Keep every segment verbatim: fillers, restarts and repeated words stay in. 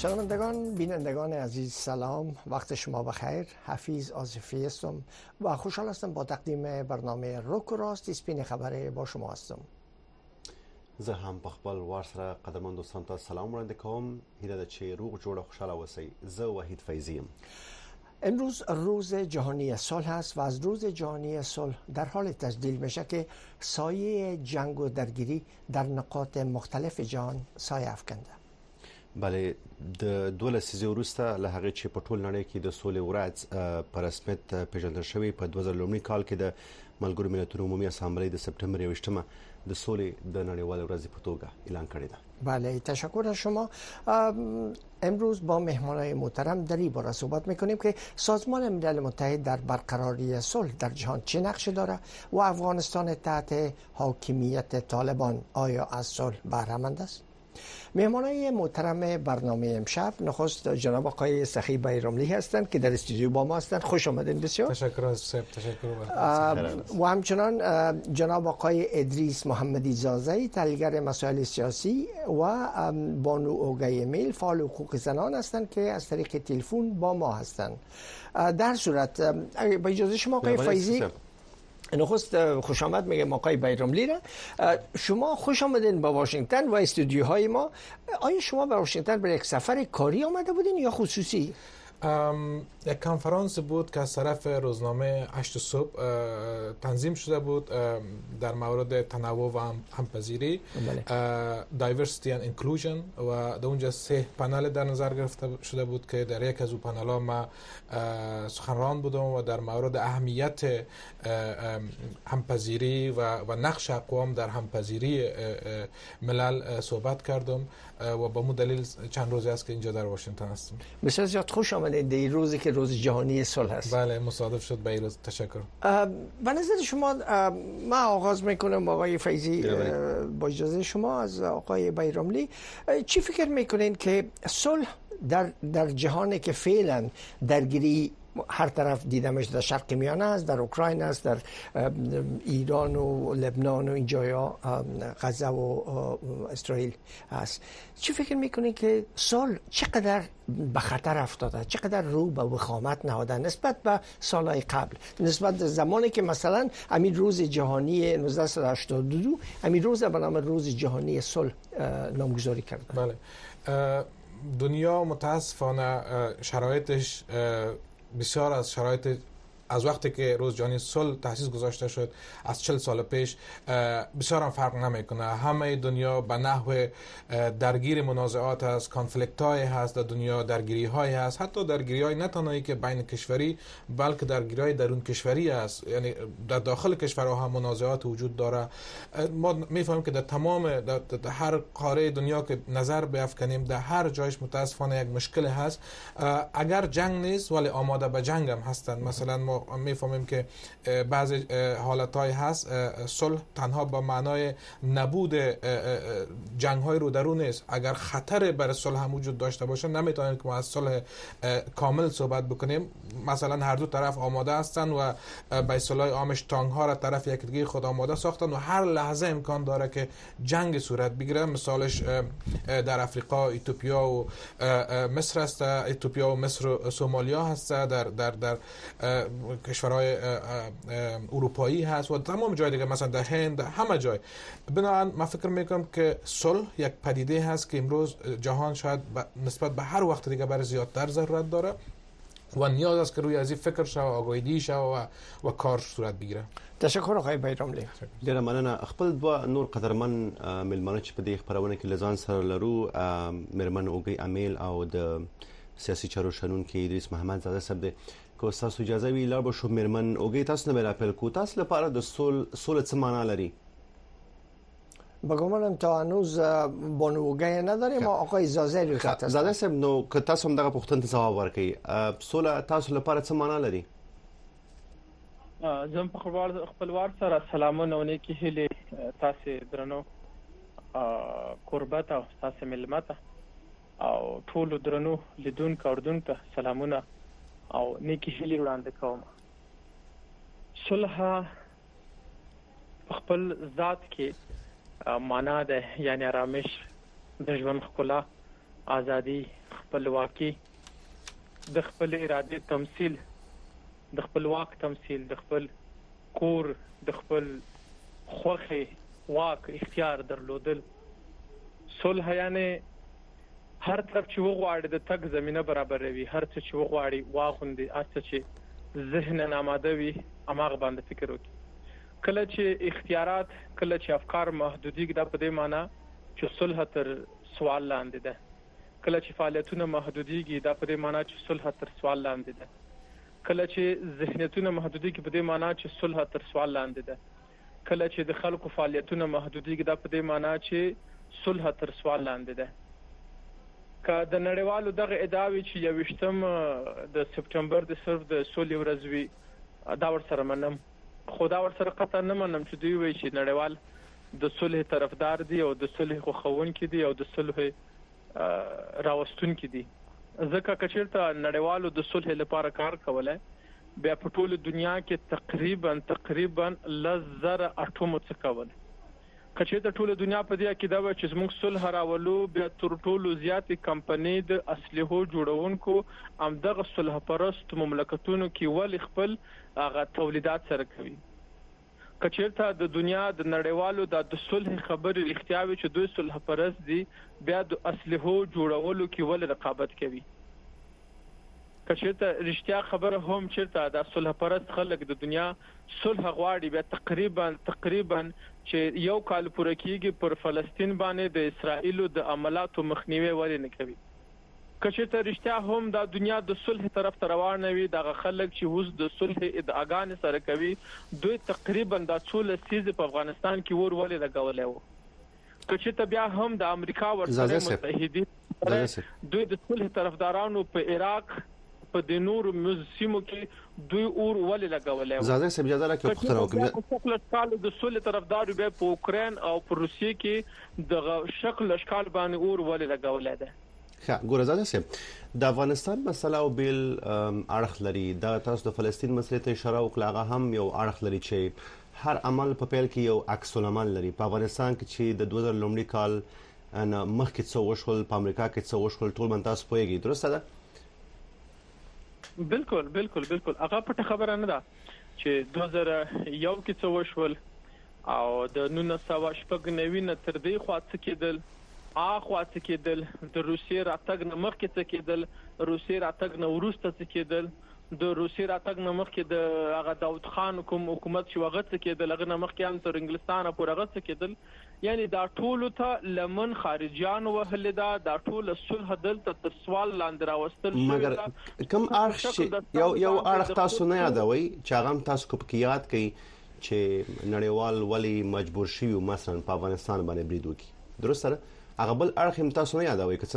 شنوندگان بینندگان عزیز سلام، وقت شما بخیر. حفیظ آصفی هستم و خوشحال هستم با تقدیم برنامه روک و راست اسپین خبر با شما هستم. زه هم په خپل وار سره قدرمن دوستان ته سلام وړاندې کوم. هیله ده چې روغ جوړ خوشاله اوسئ. زه وحید فیضی یم. امروز روز جهانی صلح است و از روز جهانی صلح در حال تجلیل میشه که سایه جنگ و درگیری در نقاط مختلف جهان سایه افکنده. بله، د دوه لسیزې وروسته له هغې چې په ټول نړۍ کې د سولې ورځ په رسمیت پیژندل شوې په دوه زره لومړي کال کې د ملګرو ملتونو عمومي اسامبلې د سپتامبر یوویشتمه د سولې د نړیوالې ورځې په توګه اعلان کړې ده. بله، تشکر از شما. امروز با مهمانای محترم در این باره صحبت میکنیم که سازمان ملل متحد در برقراری صلح در جهان چه نقشی داره و افغانستان تحت حاکمیت طالبان آیا از صلح بهره‌مند است؟ مهمانای محترم برنامه امشب نخست جناب آقای سخی بیرملی هستند که در استودیو با ما هستند. خوش آمدین. بسیار تشکر از صاحب. تشکر و همچنان جناب آقای ادریس محمدی زازی تحلیلگر مسائل سیاسی و بانو اوگای میل فعال حقوق زنان هستند که از طریق تلفن با ما هستند. در صورت با اجازه شما آقای فیضی نخست خوش آمد میگم آقای بیرملی را. شما خوش آمدین با واشنگتن و استودیوهای ما. آیا شما به واشنگتن برای یک سفر کاری آمده بودین یا خصوصی؟ یک کنفرانس بود که از طرف روزنامه هشت صبح تنظیم شده بود در مورد تنوع و همپذیری، دایورسیتی اند اینکلوژن، و در اونجا سه پنل در نظر گرفته شده بود که در یک از اون پنل ها ما سخنران بودم و در مورد اهمیت همپذیری و, و نقش اقوام در همپذیری ملل صحبت کردم و با مو دلیل چند روزی است که اینجا در واشنگتن هستم. بسیار زیاد خوش آمدید در این روزی که روز جهانی صلح است. بله، مصادف شد به این روز. تشکر. به نظر شما ما آغاز میکنم آقای فیضی با اجازه شما از آقای بیرملی، چی فکر میکنین که صلح در در جهانی که فعلا درگیری هر طرف دیده میشه، در شرق میانه است، در اوکراین است، در ایران و لبنان و این جایا، غزه و اسرائیل است، چی فکر میکنید که صلح چقدر به خطر افتاده، چقدر رو به وخامت نهاده نسبت به سالهای قبل، نسبت به زمانی که مثلا امیر روز جهانی نوزده هشتاد و دو امیر روز به نام روز جهانی صلح نامگذاری کرده؟ بله، دنیا متاسفانه شرایطش بسیار از شرایط از وقتی که روز جهانی صلح تأسیس گذاشته شد از چهل سال پیش بسیار هم فرق نمیکنه. همه دنیا به نحو درگیر منازعات هست، کانفلیکت های هست در دنیا، درگیری های هست، حتی درگیری های نه تنهایی که بین کشوری بلکه درگیری های درون کشوری هست، یعنی در داخل کشورها هم منازعات وجود داره. ما میفهمیم که در تمام در, در هر قاره دنیا که نظر بیافکنیم در هر جایش متاسفانه یک مشکل هست. اگر جنگ نیست ولی آماده به جنگ هم هستند. مثلا ما میفهمیم که بعضی حالتهای هست صلح تنها با معنای نبود جنگ های رو درون نیست. اگر خطر بر صلح هم وجود داشته باشه نمیتونیم که ما از صلح کامل صحبت بکنیم. مثلا هر دو طرف آماده هستن و به اصطلاح عامش تانک ها را طرف یک دیگه خود آماده ساختن و هر لحظه امکان داره که جنگ صورت بگیره. مثالش در افریقا اتیوپیا و مصر است، اتیوپیا و مصر و سومالیا هست، در در در کشورهای اروپایی هست و تمام جای دیگه، مثلا در هند، همه جای. بنابراین من فکر میکنم که صلح یک پدیده هست که امروز جهان شاید نسبت به هر وقت دیگه برای زیادتر ضرورت داره و نیاز است که روی از این فکر شو، آگاهی شو و و کار صورت بگیره. تشکر آقای بیرملی. ډیره مننه. خپل دوه نور قدرمن ملمانه چې په دې خبرونه کې لزان سره لرو، مرمن اوګي امیل او د سیاسي چارو شنونکي ادریس محمد زاده صاحب دی. که تاسو اجازه وی لار به شو مرمن اوګي تاسو نه اپیل کو، تاسو لپاره د سول سول څه معنا لري؟ بگمانم تا هنوز بانو اوګي نداریم. آقای زازه رو خط زاده صاحب نو که تاسو هم دغه پوښتنه ځواب ورکړئ، سول تاسو لپاره څه معنا لري؟ زم په خپل خپلوار سره سلامونه او نیکی هیله تاسو درنو قربت او تاسو ملمت او ټول درنو لیدونکو اوردونکو سلامونه او نیکی هیله وړاندې کوم. صلح خپل ذات کې معنا ده، یعنی آرامش، د ژوند ښکلا، ازادي، خپلواکي، د خپل اراده تمثيل، د خپل واک تمثيل، د خپل کور، د خپل خوخه واک اختیار درلودل. صلح یعنی هر طرف چې وغواړي د تک زمينه برابروي، هر څه چې وغواړي واغوندي، هر څه چې ذهن ناماده وي اماغه باندې فکر وکړي. کله چې اختیارات، کله چې افکار محدودیږي، دا په دې معنی چې صلح تر سوال لاندې ده. کله چې فعالیتونه محدودیږي، دا په دې معنی چې صلح تر سوال لاندې ده. کله چې ذهنیتونه محدودیږي، په دې معنی چې صلح تر سوال لاندې ده. کله چې د خلکو فعالیتونه محدودیږي، دا په دې معنی چې صلح تر سوال لاندې ده. که د نړیوالو دغه ادعاوی چې یوویشتم د سپټمبر د صرف د سولې ورځ وي، دا ورسره منم، خو دا ورسره قطعا نه منم چې دوی وایي چې نړیوال د صلح طرفدار دي او د صلح خوښونکي دي او د صلح راوستونکي دي. ځکه که چېرته نړیوالو د صلح لپاره کار کولای، بیا په ټوله دنیا کې تقریبا تقریبا لس زره اټومو څه کول. که چېرته ټوله دنیا په دې عقیده وه چې زموږ صلح راولو، بیا تر ټولو زیاتې کمپنۍ د اسلحو جوړونکو همدغه صلح پرست مملکتونو کې ولې خپل هغه تولیدات سره کوي. که چېرته د دنیا د نړیوالو د صلح خبرې رښتیا وي چې دوی صلح پرست دي، بیا د اسلحو جوړولو کې ولې رقابت کوي. که چېرته رښتیا خبره هم چېرته د صلح پرست خلک د دنیا صلح غواړي، بیا تقریبا تقریبا چې یو کال پوره کېږي پر فلسطین باندې د اسرائیلو د عملاتو مخنیوي ولې نه کوي. که چېرته رښتیا هم د دنیا د صلح طرف ته روان وي، دغه خلک چې اوس د صلح ادعاګانې سره کوي، دوی تقریبا د څو لسیزې په افغانستان کې ور ولې لګولی و. که چېرته بیا هم د امریکا ورسره متحدین دوی د صلح طرفدارانو په عراق په د نور سیمو کې دوی اور ولې لګولی و. زاده صاحب اجازه راکړئ پوښتنه وکړم. شکل اشکال د صلح طرفدار بیا په اوکراین او په روسیې کې د شکل اشکال باندې اور ولې لګولی ده. ښه، ګوره زاده صاحب، د افغانستان مسله او بیل اړخ لري. دا تاسو د فلسطین مسلې ته اشاره وکړه، هغه هم یو اړخ لري چې هر عمل په پیل کې یو عکس العمل لري. په افغانستان کې چې د دوه زره لومړي کال نه مخکې څه وشول، په امریکا کې څه وشول، ټول باندې تاسو پوهیږئ، درسته ده؟ بالکل بالکل بالکل هغه پټه خبره نه ده چې دوه زره یو کې څه وشول او د نولس سوه شپږ نوي نه تر دې خوا څه کېدل، اخوا څه کېدل، د روسیې راتګ نه مخکې څه کېدل، روسیې راتګ نه وروسته څه کېدل، د روسیې راتګ نه مخکې د هغه داود خان کوم حکومت چې هغه څه کېدل، هغه نه مخکې هم تر انګلستانه پورې هغه څه کېدل. یعنی دا ټولو ته لمن خارجیان وهلې ده، دا ټوله صلح دلته تر سوال لاندې راوستل شوې مګر ده. کوم اړخ یو یو اړخ تاسو نه یادوي چې هغه هم تاسو کو پکې یاد کړئ چې نړیوال ولی مجبور شي مثلا په افغانستان باندې برید وکړي، درسته ده؟ هغه بل اړخ هم تاسو نه یادوي که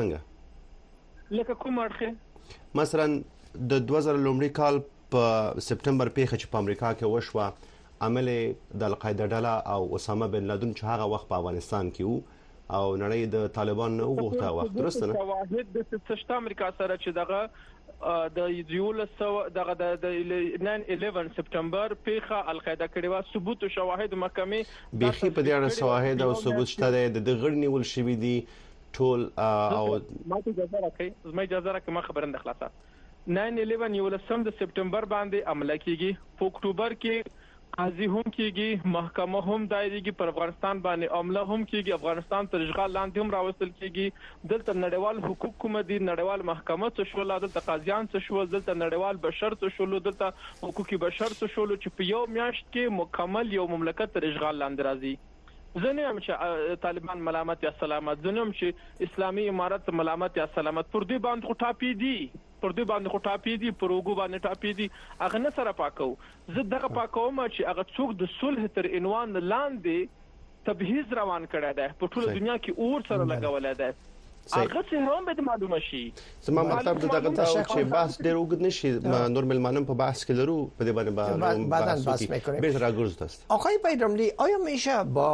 څنګه؟ لکه کوم اړخ؟ مثلا د دوه زره لومړي کال په سپټمبر پیښه چې په امریکا کې وشوه، عمل د القاعده ډله او اسامه بن لادن چې هغه وخت په افغانستان کې وو او نړۍ د طالبان نه وغوښته وخت، درسته نه؟ شواهد د ستشت امریکا سره چې دغه د یولس دغه د ناین الیون سپټمبر پیښه القاعده کړې و، ثبوت او شواهد محکمې بيخي په دې اړه شواهد او ثبوت شته د دغړ نیول شوی دي ټول. او ما ته اجازه راکړئ، زما اجازه راکړئ ما خبرنده خلاصه. ناین الیون یولسم د سپټمبر باندې عمله کیږي، په اکتوبر کې قاضي هم کیږي، محکمه هم دایریږي، پر افغانستان باندې عمله هم کیږي، افغانستان تر اشغال لاندې هم راوستل کیږي. دلته نړیوال حقوق کوم دي، نړیوال محکمه څه شول، دلته قاضیان څه شول، دلته نړیوال بشر څه شول، دلته حقوقي بشر څه شول چې په یو میاشت کې مکمل یو مملکت تر اشغال لاندې راځي. زه نه هم چې طالبان ملامت یا سلامت، زه نه هم چې اسلامي امارت ملامت یا سلامت، پر دې باندې خو ټاپې دي، پر دې باندې خو ټاپې دي، پر وګو باندې ټاپې دي، هغه نه سره پاکو. زه دغه پاکوم چې هغه څوک د صلح تر عنوان لاندې تبعیض روان کړی دی، په ټوله دنیا کې اور سره لګولی دی، هغه څه هم باید معلومه شي. زما مطلب د دغه ته چې بحث ډېر اوږد نشي، نور ملمانم په بحث کې لرو، په دې باندې بعداً بحث می‌کنیم. بیشتر راگرز است. آقای بیرملی، آیا میشه با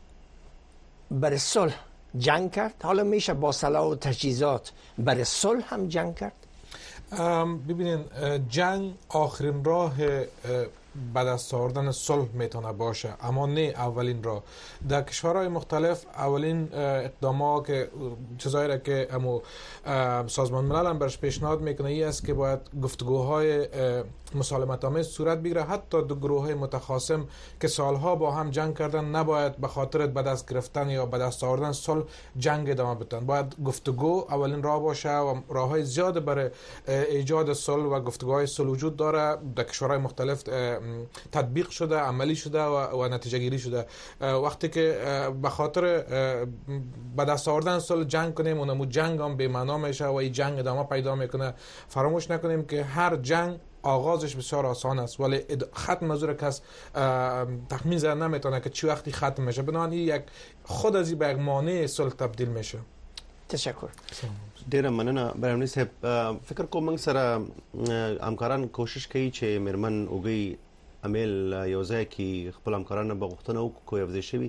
برای صلح جنگ کرد؟ حالا میشه با سلاح و تجهیزات برای صلح هم جنگ کرد؟ ببینین، جنگ آخرین راه به دست آوردن صلح میتونه باشه، اما نه اولین راه. در کشورهای مختلف اولین اقدامات که چیزایی را که امو سازمان ملل هم برش پیشنهاد میکنه ای است که باید گفتگوهای مسالمت آمیز صورت بگیره. حتی دو گروه متخاصم که سالها با هم جنگ کردن نباید به خاطر به دست گرفتن یا به دست آوردن صلح جنگ ادامه بدن. باید گفتگو اولین راه باشه و راههای زیاد برای ایجاد صلح و گفتگوهای صلح وجود داره. در کشورهای مختلف تطبیق شده، عملی شده و, و نتیجه گیری شده. وقتی که به خاطر به دست آوردن صلح جنگ کنیم اونمو جنگ هم به معنا میشه و این جنگ ادامه پیدا میکنه. فراموش نکنیم که هر جنگ آغازش بسیار آسان است ولی ختم از اون کس تخمین زدن نمیتونه که چی وقتی ختم میشه. بنابراین یک خود از این به یک مانع صلح تبدیل میشه. تشکر. ډیره مننه برامنی صاحب. فکر کوم موږ سره همکاران کوشش کوي چې مرمن اوګي امیل یو ځای کې خپل همکارانو به غوښتنه وکړي کوی افزای شوي.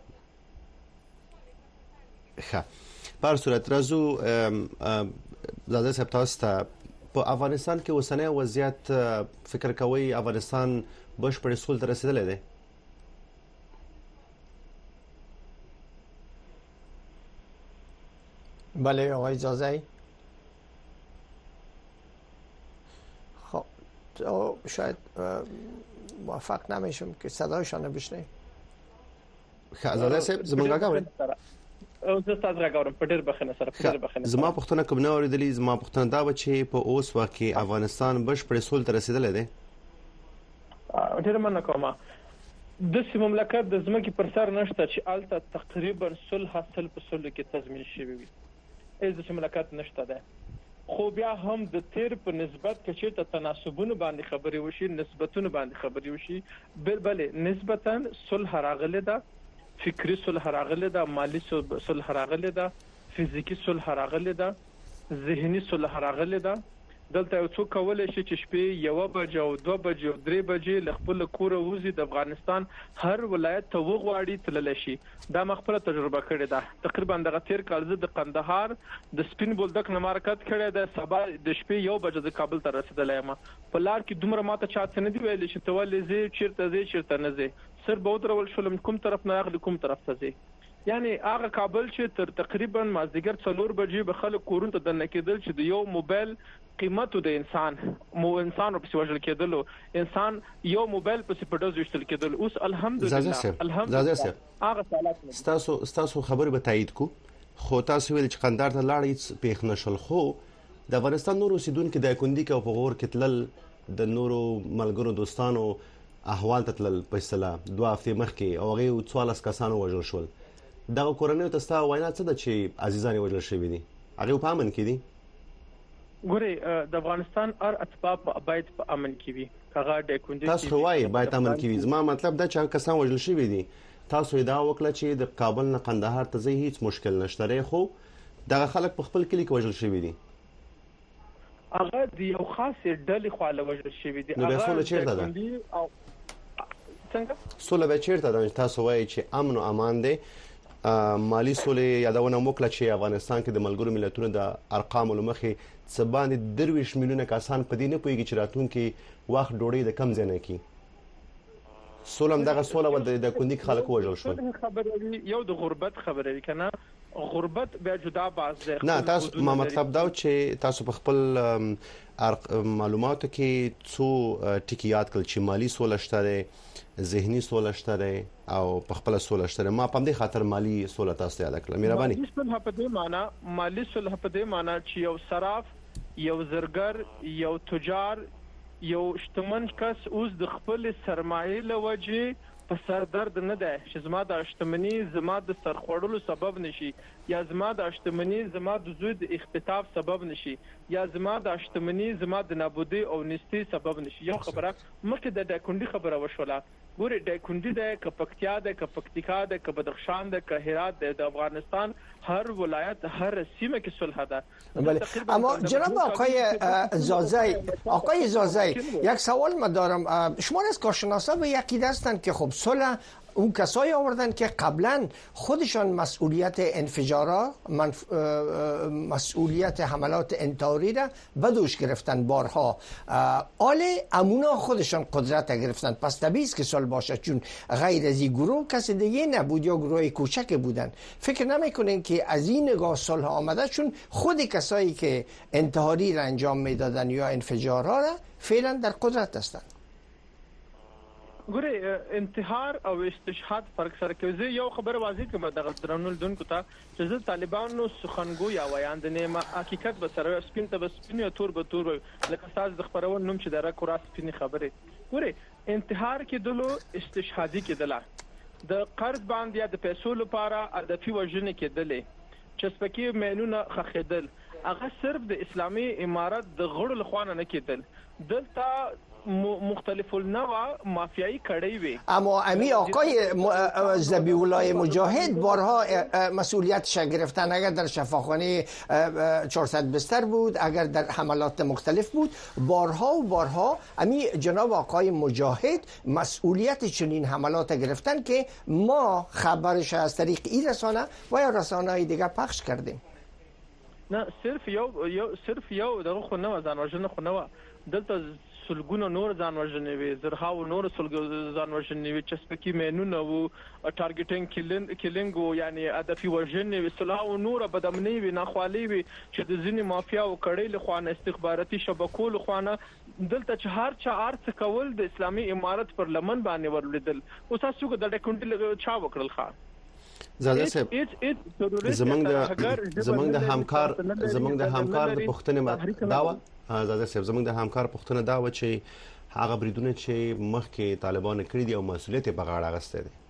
ښه، په هر صورت راځو زاده صاحب تاسو ته په افغانستان کې اوسنی وضعیت فکر کوئ افغانستان بشپړ صلح ته رسیدلی دی؟ بله آقای زازی. خب تو شاید موفق نمیشم که صدایشان بشنویم. زاده صاحب زمونږ غاوري او زه تاسو راغورم په ډېر بخنه سره په ډېر بخنه. زما پښتنه کوم نه اوریدلی. زما پښتنه دا و چې په اوس وخت کې افغانستان بشپړ صلح ته رسیدلی دی. ډېر مننه کوم. د سیمه مملکت د ځمکې پر سر نشته چې الته تقریبا صلح حاصل په صلح کې تضمین شوی وي. از د مملکت نشته ده. خو بیا هم د تیر په نسبت کې چې ته تناسبونه باندې خبرې وشي، نسبتونه باندې خبرې وشي، بل بل نسبتا صلح راغله ده، فکری صلح راغله ده، مالی صلح راغله ده، فزیکی صلح راغله ده، ذهني صلح راغله ده. دلته یو څوک کولای شي چې شپې یو بجې او دوه بجې او درې بجې له خپل کور وځي د افغانستان هر ولایت ته وغواړي تللی شي. دا مخبره تجربه کړې ده. تقریبا دغه تیر کال زه د قندهار د سپین بولدک نه مارکت کړی ده. سبا د شپې یو بجې د کابل ته رسیدلی یم. په لار کې دومره ماته چاته نه دی ویلي چې ته ولې ځې، چیرته ځې، چیرته نه ځې. سر به ودرول شولم کوم طرف نه اغلي کوم طرف ته ځې. یعنی هغه کابل چې تر تقریبا مازدیګر څلور بجې به خلک کورونو ته دننه کېدل چې د یو موبایل قیمت د انسان مو انسان په وژل کېدلو، انسان یو موبایل په سپډوز وشتل کېدل. اوس الحمدلله الحمدلله هغه حالات تاسو تاسو خبر به تایید کو. خو تاسو ویل چې قندهار ته لاړ هیڅ پیښ نشول. خو د افغانستان نور اوسیدونکو د کندی کې او په غور کې تلل د نورو ملګرو دوستانو احوال ته تلل په اصطلاح دوه هفته مخکې او هغه څوارلس کسانو وژل شول. دغه کورنۍ ته ستا وینا څه ده چې عزیزان وژل شوي دي؟ هغه په امن کې دي؟ ګوري د افغانستان هر اتباع باید په امن کې وي. هغه د کندي تاسو وایي باید امن کې وي. زما مطلب دا چې کسان وژل شوي دي. تاسو ادعا وکړه چې د کابل نه قندهار ته ځي هیڅ مشکل نشته، خو دغه خلک په خپل کلی کې وژل شوي دي. هغه د یو خاصې ډلې خواله وژل شوي دي. نو سوله چیرته ده؟ څنګه سوله به چیرته ده؟ تاسو وایي چې امن او امان دی. مالی سولې یادونه وکړه چې افغانستان کې د ملګرو ملتونو د ارقامو لمخې څه باندې درویش میلیونه کسان په دې نه پوهېږي چې راتلونکي وخت ډوډۍ د کم ځای نه کي. سوله همدغه سوله و د کندي خلک وژل شول. یو د غربت خبره وي کنه، غربت بیا جدا باز دی. نه تاسو ما مطلب دا چې تاسو په خپل معلوماتو کې څو ټکي یاد کړل چې مالی سوله شته، ذهني سوله شته او په خپل سوله شته. ما په دې خاطر مالی سوله تاسو یاد کړل. مهرباني. مالی سوله په دې معنی مالی سوله په دې معنی چې یو صراف، یو زرګر، یو تجار، یو شتمن کس اوس د خپل سرمایې لوجه په سر درد نه ده چې زما د شتمنۍ زما د سرخوړلو سبب نشي، یا زما د شتمنۍ زما د زوی د اختطاف سبب نشي، یا زما د شتمنۍ زما د نابودي او نستی سبب نشي. یو خبره مخکې د دایکندي خبره وشوله. ګوري دایکندي ده که پکتیا ده که پکتیکا ده که بدخشان ده که هرات ده، د افغانستان هر ولایت هر سیمه کې صلح ده. بله اما جناب آقای زازی، آقای زازی یک سوال ما دارم. شما از کارشناسا به یقین هستند که خب صلح اون کسایی آوردن که قبلا خودشان مسئولیت انفجارات منف... مسئولیت حملات انتحاری را به دوش گرفتن بارها. آله امونا خودشان قدرت گرفتن، پس طبیعی است که صلح باشه، چون غیر از این گروه کسی دیگه نبود یا گروه کوچک بودن. فکر نمیکنین که از این نگاه صلح آمده، چون خود کسایی که انتحاری را انجام میدادن یا انفجارها را فعلا در قدرت هستند. ګوره انتحار او استشهاد فرق سره کوي. یو خبر واضح کوم د غترانو دونکو ته چې زه طالبانو سخنګو یا ویاند نه حقیقت به سره سپین ته سپین یا تور به تور لکه تاسو د خبرون نوم چې دره کورا سپینی خبره. ګوره انتحار کې دلو استشهادي کې دلا د قرض باندې یا د پیسو لپاره هدفي وژنې کې دلې چې سپکی مینونه خخیدل هغه صرف د اسلامي امارت د غړو لخوانه نه کېدل، دلته مختلف النوع مافیایی کړی وي. اما امی آقای ذبیح الله مجاهد بارها مسئولیتش گرفتن، اگر در شفاخانه چهارصد بستر بود، اگر در حملات مختلف بود، بارها و بارها امی جناب آقای مجاهد مسئولیت چنین حملات گرفتن که ما خبرش از طریق این رسانه و یا رسانه‌های دیگر پخش کردیم. نه صرف یو یو صرف یو دغه خو نه ځانوژنه خو نه دلته سلګونو نور ځانوژنې وي، زرهاو نور سلګو ځانوژنې وي، چسپکی مینونه وو، ټارګټینګ کلینګ کلینګ وو، یعنی هدفي وژنې وي، سلاو نور بدامنۍ وي، ناخوالي وي چې د ځینې مافیا او کړۍ له خوانه استخباراتي شبکو له خوانه دلته چې هر چا ارڅ کول د اسلامي امارت پر لمن باندې ورلیدل. او تاسو کو د ډکونټل چا وکړل ښا زاده صاحب زمنګ د زمنګ د همکار زمنګ د همکار د پښتنې داوا زاده صاحب زمنګ د همکار پښتنه داوا چې هغه بریدونه چې مخکې طالبان کړی دي او مسؤلیت په غاړه اخیسته دي.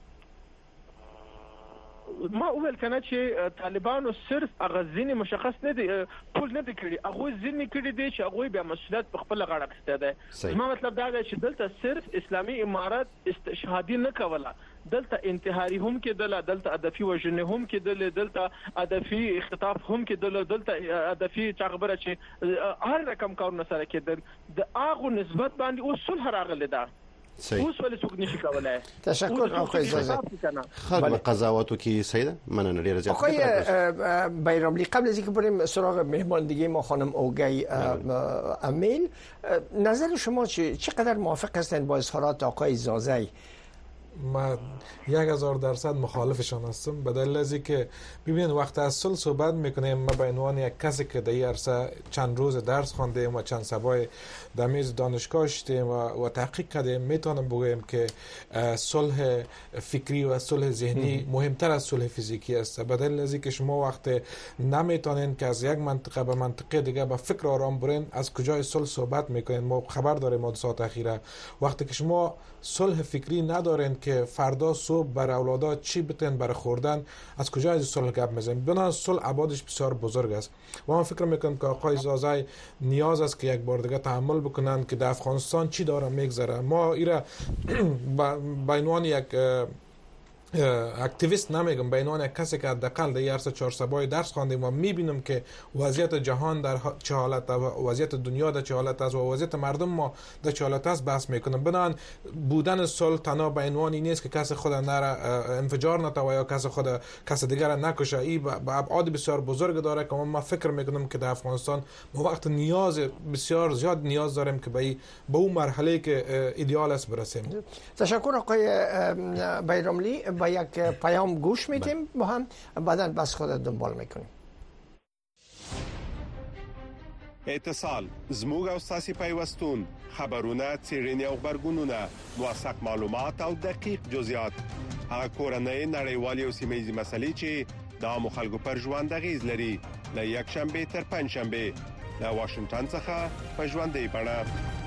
ما ویل کنه چې طالبانو صرف هغه ځینې مشخص نه دي ټول نه دي کړی، هغه ځینې کړی دي چې هغه بیا مسؤلیت په خپل غاړه اخیسته ده. ما مطلب دا دی چې دلته صرف اسلامي امارت استشهادي نه کوله، دلته انتحاري هم کېدل، دلته هدفي وژنې هم کېدل، دلته هدفي اختطاف هم کېدل، دلته هدفي چغبره چې هر رقم کارونه سره کېدل. د هغه نسبت باندې اوس صلح راغلی ده. اوس ولې څوک نشي کولای. تشکر آقای زازی. خدمت قضاوتو کی سیده مننه ډیر زیات. آقای بیراملی قبل از اینکه بریم سراغ مهمان دیگه ما خانم اوگی امیل، نظر شما چقدر موافق هستند با اظهارات آقای زازی؟ ما یک هزار درصد مخالفشان هستم، به دلیل از اینکه ببینید وقتی از صلح صحبت میکنیم ما به عنوان یک کسی که در این عرصه چند روز درس خواندیم و چند سبای در میز دانشگاه شدیم و, و تحقیق کردیم، میتونم بگویم که صلح فکری و صلح ذهنی مهمتر از صلح فیزیکی است. به دلیل از اینکه شما وقتی نمیتونین که از یک منطقه به منطقه دیگه به فکر آرام برین، از کجای صلح صحبت میکنین؟ ما خبر داریم حادثات اخیره وقتی که شما صلح فکری ندارین که فردا صبح بر اولادا چی بتن برای خوردن، از کجا از صلح گپ میزنیم؟ بنا صلح ابعادش بسیار بزرگ است و من فکر میکنم که آقای زازی نیاز است که یک بار دیگه تحمل بکنن که در افغانستان چی داره میگذره. ما ایرا به عنوان یک اکتیویست نمیگم، به عنوان کسی که حداقل در عرصه چهار سبای درس خواندیم و میبینم که وضعیت جهان در چه حالت است و وضعیت دنیا در چه حالت است و وضعیت مردم ما در چه حالت است بحث میکنم. بنان بودن صلح تنها به عنوان نیست که کسی خود نره انفجار نتوه یا کسی خود کسی دیگر نکشه، این به ابعاد بسیار بزرگ داره که من فکر میکنم که در افغانستان ما وقت نیاز بسیار زیاد نیاز داریم که به به اون مرحله که ایدئال است برسیم. تشکر آقای بیراملی. با یک پیام گوش میدیم با هم، بعداً بس خود دنبال میکنیم. اتصال زموږ او ساسي پیوستون، خبرونه، څېړنې او خبرګونونه، موثق معلومات او دقیق جزئیات، هغه کورنۍ نړیوالې او سیمه‌ییزې مسلې چې د عامو خلکو پر ژوند اغېز لري، له یکشنبه تر پنجشنبه له واشنگټن څخه په ژوندۍ بڼه.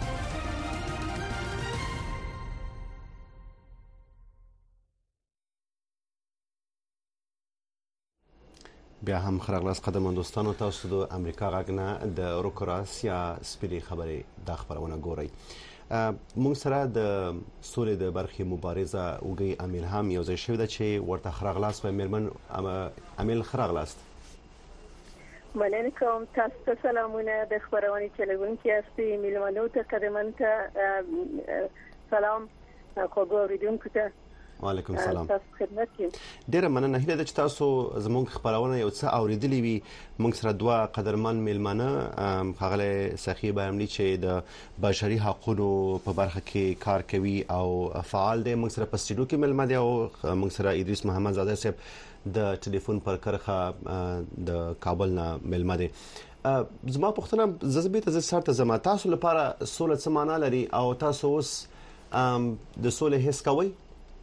بیا هم خراغلاس قدم دوستانو تاسو د امریکا غږنه د روکراسیا سپیری خبرې د خبرونه ګورئ. موږ سره د سولې د برخې مبارزه اوګي امیل هم یو ځای شوی ده چې ورته خراغلاس و میرمن امیل خراغلاست. مننه کوم، تاسو ته سلامونه. د خبرونه چلوونکي هستي میلمنو ته قدمن ته سلام، خو ګوریدونکو ته وعلیکم السلام. تاسو خدمت کې. ډیره مننه. هیله ده چې تاسو زموږ خبرونه یو څه اوریدلی وي. موږ سره دوه قدرمن میلمانه ښاغلی سخی بیرملي چې د بشري حقوقو په برخه کې کار کوي او فعال دی. موږ سره په سټوډیو کې میلمه دی او موږ سره ادریس محمد زاده صاحب د ټلیفون پر کرخه د کابل نه میلمه دی. زما پوښتنه ززبې ته سره ته زما تاسو لپاره سولې څه معنا لري او تاسو اوس د سولې هیڅ کوي؟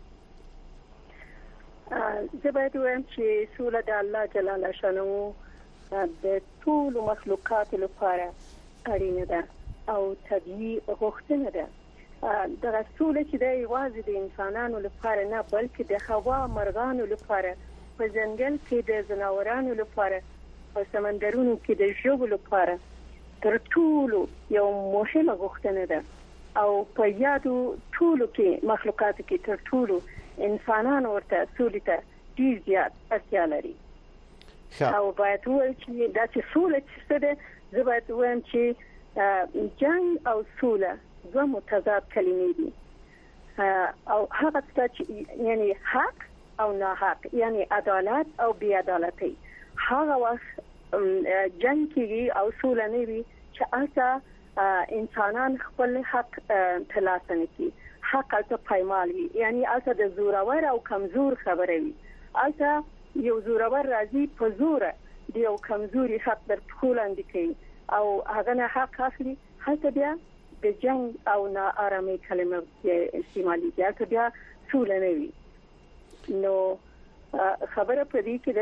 زه باید وایم چې سوله د الله جل شانه د ټول مخلوقات لپاره اړینه ده او طبيعي غوښتنه ده. د سوله چې د یوازې د انسانانو لپاره نه بلکې د هوا مرغانو لپاره، په ځنګل کې د ځناورانو لپاره، په سمندرونو کې د ژوو لپاره تر ټولو یو مهمه غوښتنه ده او په یادو ټولو کې مخلوقات کې تر ټولو انسانان ورته سولې ته ډیر زیات اړتیا لري. او باید وایي چې دا چې سوله څه ده، زه باید وایم چې جنگ او سوله دوه متضاد کلمې دي او هغه څه چې یعنی حق او ناحق، یعنی عدالت او بی عدالتي، هغه وخت جنگ کېږي او سوله نه وي چې اته انسانان خپل حق ترلاسه نکړي. حق ته پایمال وي، یعنی اته د زورور او کمزور خبره وي. اته یو زورور راځي په زور دی او کمزوري حق در ټولاندې کوي او هغه نه حق اخلي. هڅه بیا د جنگ او ناارامۍ کلمه استعمالي کیږي، بیا سوله نه وي. نو خبره په دې کې ده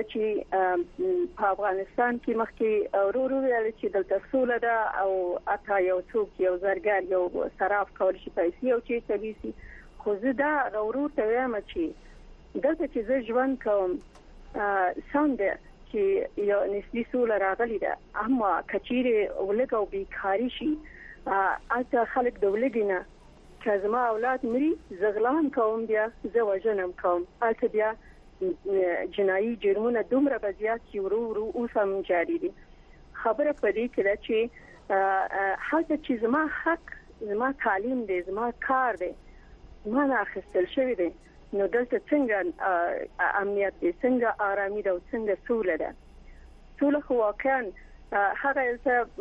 چې په افغانستان کې مخکې ورورو ویل چې دلته سوله ده او اته یو څوک یو زرګر یو صراف کول شي پیسې او چې تبيسي، خو زه دا ورور ته وایم چې دلته چې زه ژوند کوم ساند چې یو نسبی سوله راغلی ده، اما کچېره ولګ او بیکاری شي اته خلک د ولګینه چې زما اولاد مري زغلان کوم، بیا زه وژنم کوم، اته بیا جنایي جرمونه دومره بزیات چې ورو ورو اوس هم جاری دي. خبره پدې کې ده چې هغه چې زما حق، زما تعلیم دی، زما کار دی، ما نه اخیستل شوی دی، نو دلته څنګه امنیت دی، څنګه آرامي ده او څنګه سوله ده. سوله خو واقعا هغه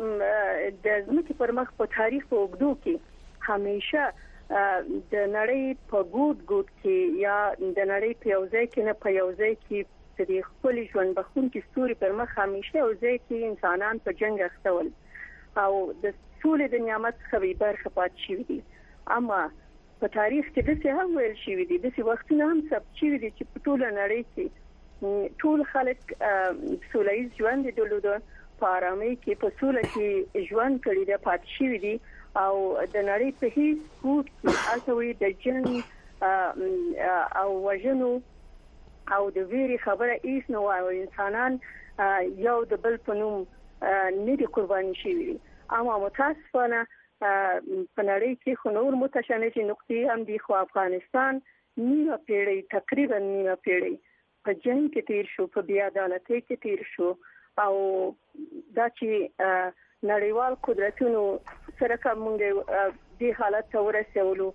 څه د ځمکې پر مخ په تاریخ په اوږدو کې همیشه د نړۍ په ګوټ ګوټ کې یا د نړۍ په یو ځای کې نه په یو ځای کې د خپل ژوند بخونکي ستوري پر مخ همیشه یو ځای کې انسانان په جنگ اخته او د سولې د نعمت څخه برخه پات شي دي. اما په تاریخ کې د څه هم ویل شي دي، د څه وختونه هم ثبت شي دي چې په ټول نړۍ کې ټول خلک سولهییز ژوند درلوده، په آرامۍ کې په سوله کې ژوند کړی دی، پات شي دي او د نړۍ په هیڅ ګوټ کې اسوي د جنگ او وژنو او د ویري خبره هیڅ نه وایي. انسانان یو د بل په نوم نه دي قرباني شوي. اما متاسفانه په نړۍ کې خو نور متشنج نقطې هم دي، خو افغانستان نیمه پیړۍ تقریبا نیمه پیړۍ په جنگ کې تیر شو، په بی عدالتۍ کې تیر شو او دا چې نړیوال قدرتونو سره کومه د حالت ته ورسولو،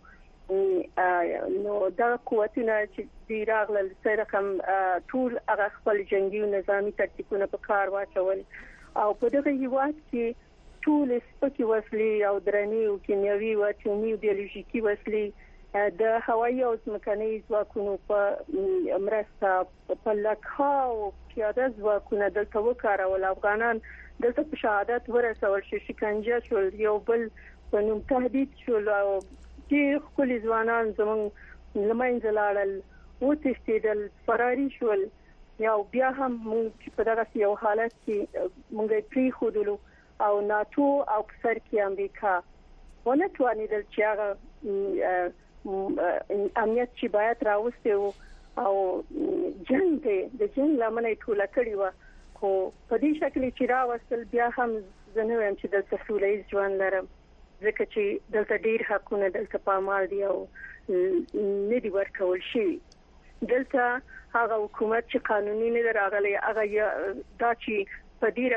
نو دا قوتونه چې د راغلل سره کوم ټول هغه خپل جنگي نظامی تکتیکونه په کار واچول او په دغه هیواد کې ټول سپکي وسلې او درنې او کیمیاوي او اتومي او بیولوژیکي وسلې د هوایي او ځمکني ځواکونو په مرسته په لکهاو پیاده ځواکونه دلته وکارول. افغانان دلته په شهادت ورسول شي، شکنجه شول، یو بل په نوم تهدید شول او ډېر خپل ځوانان زموږ لمنځه لاړل، وتښتېدل، فراري شول. یا بیا هم موږ په دغه یو حالت کې موږ پریښودلو او ناتو او سر کې امریکا ونه توانیدل چې هغه امنیت چې باید راوستي او جنگ د جنگ لامل ټوله کړی و، خو په دې شکل چې راوستل بیا هم زنه وایم چې د سولهییز ژوند لرم، ځکه چې دلته ډیر حقونه دلته پامال دي او نه دی ورکول شي. دلته هغه حکومت چې قانوني نه راغلی، هغه دا چې په دې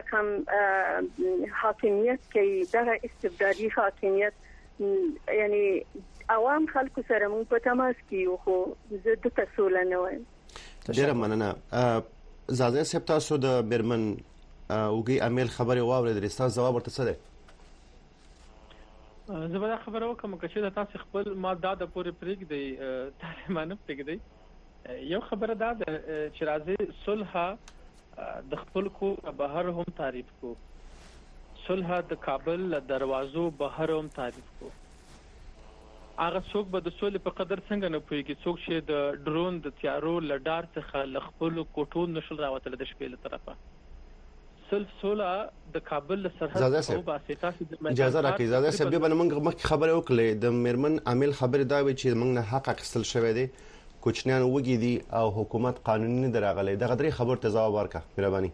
رقم حاکمیت کوي، دا استبدادي حاکمیت، یعنی عوام خلکو سره موږ په تماس کې یو، خو زه د تاسو نه وایم. ډیره مننه. زازه صاحب تاسو د برمن اوګي امیل خبره واورېدل، تاسو جواب ورته څه دی؟ زه به دا خبره وکم چې تاسو خپل ما دا د پورې پرېږدي تعلیمانه پرېږدي. یو خبره دا چې راځي صلح د خپل کو بهر هم تعریف کو، صلح د کابل دروازو بهر هم تعریف کو. هغه څوک به د صلح په قدر څنګه نه پوهیږي، څوک چې د ډرون د تیارو لډار څخه ل خپل کوټو نشل راوتل د شپې له طرفه. صلح صلح د کابل سرحد او باسطه اجازه راکړئ. زاده صاحب به موږ مخکې خبره وکړې د میرمن عامل خبره دا وی چې موږ نه حق اخیستل شوی دی، کوچنیان وګي دي او حکومت قانوني دراغلي. دغه درې خبر ته جواب ورکړه مهرباني.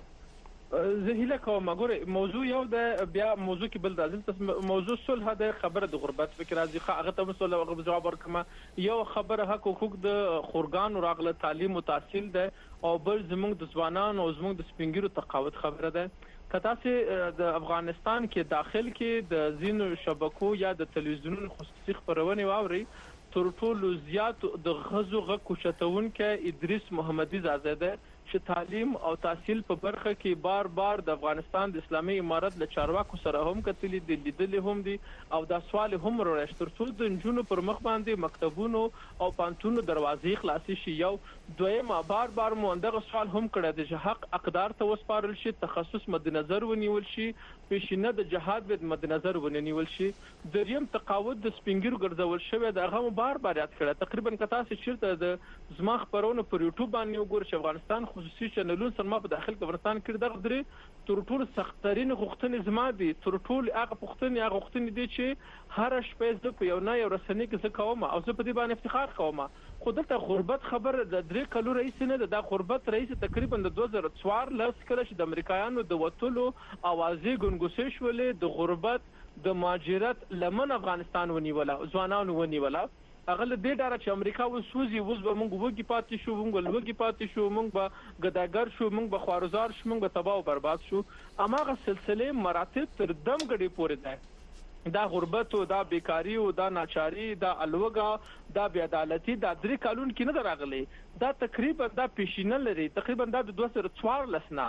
زه هیله کوم ګوره موضوع یو د بیا موضوع کې بل راځي. موضوع صلح د خبره د غربت فکر راځي، هغه ته مسله هغه جواب ورکما. یو خبره حق حقوق د خورګان راغله تعلیم او تحصیل ده، او بل زموږ د ځوانانو او زموږ د سپینګیرو تقاوت خبره ده. کته چې د افغانستان کې داخل کې د زینو شبکو یا د تلویزیونونو خصوصي خبرونه واوري، تر ټولو زیات د غزو غ کوشتون کې ادریس محمدي زاده چې تعلیم او تحصیل په برخه کې بار بار د افغانستان د اسلامي امارت له چارواکو سره هم کتلې دي، لیدلې هم دي، او دا سوال هم راوړل تر څو د جنونو پر مخ باندې مکتبونو او پانتونو دروازې خلاصي شي. یو دویم بار بار مو اندغه سوال هم کړی دی چې حق اقدار ته وسپارل شي، تخصص مد نظر ونیول شي، پیشینه د جهاد به مد نظر ونیول شي. دریم تقاعد د سپینګیرو ګرځول شوی د هغه بار بار یاد کړه. تقریبا کتا چې چیرته د زما خبرونه پر یوټیوب باندې وګور چې افغانستان خصوصي چینلونو سره ما په داخل افغانستان کې دغه درې تر ټولو سخترین غوښتنې زما دي، تر ټولو هغه غوښتنې هغه غوښتنې دي چې هر شپه زه په یو نه یو رسنۍ کې زه کوم او زه په دې باندې افتخار کوم. خو دلته غربت خبر د درې کلو رئیس نه ده، د غربت رئیس تقریبا د دوه زره څوارلس کله چې د امریکایانو د وټلو اوازې ګنګوسې شولې، د غربت د مهاجرت لمن افغانستان ونیوله، ځوانانو ونیوله. هغه له دې ډاره چې امریکا وسوځي، اوس به موږ وګي پاتې شو، موږ لوګي پاتې شو، موږ به ګداګر شو، موږ به خوارزار شو، موږ به تباہ او برباد شو. اماغه سلسله مراتب تر دم غړي پورې ده. دا غربت او دا بیکاری او دا ناچاری، دا الوګه، دا بی عدالتي، دا درې قانون کې نه راغلي. دا تقریبا دا پیشینه لري، تقریبا دا د دوه زره څوارلس نه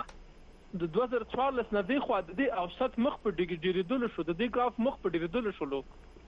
د دوه زره څوارلس نه دی خو د دې اوسط مخ په ډیریدل شو، د دې ګراف مخ په ډیریدل شو.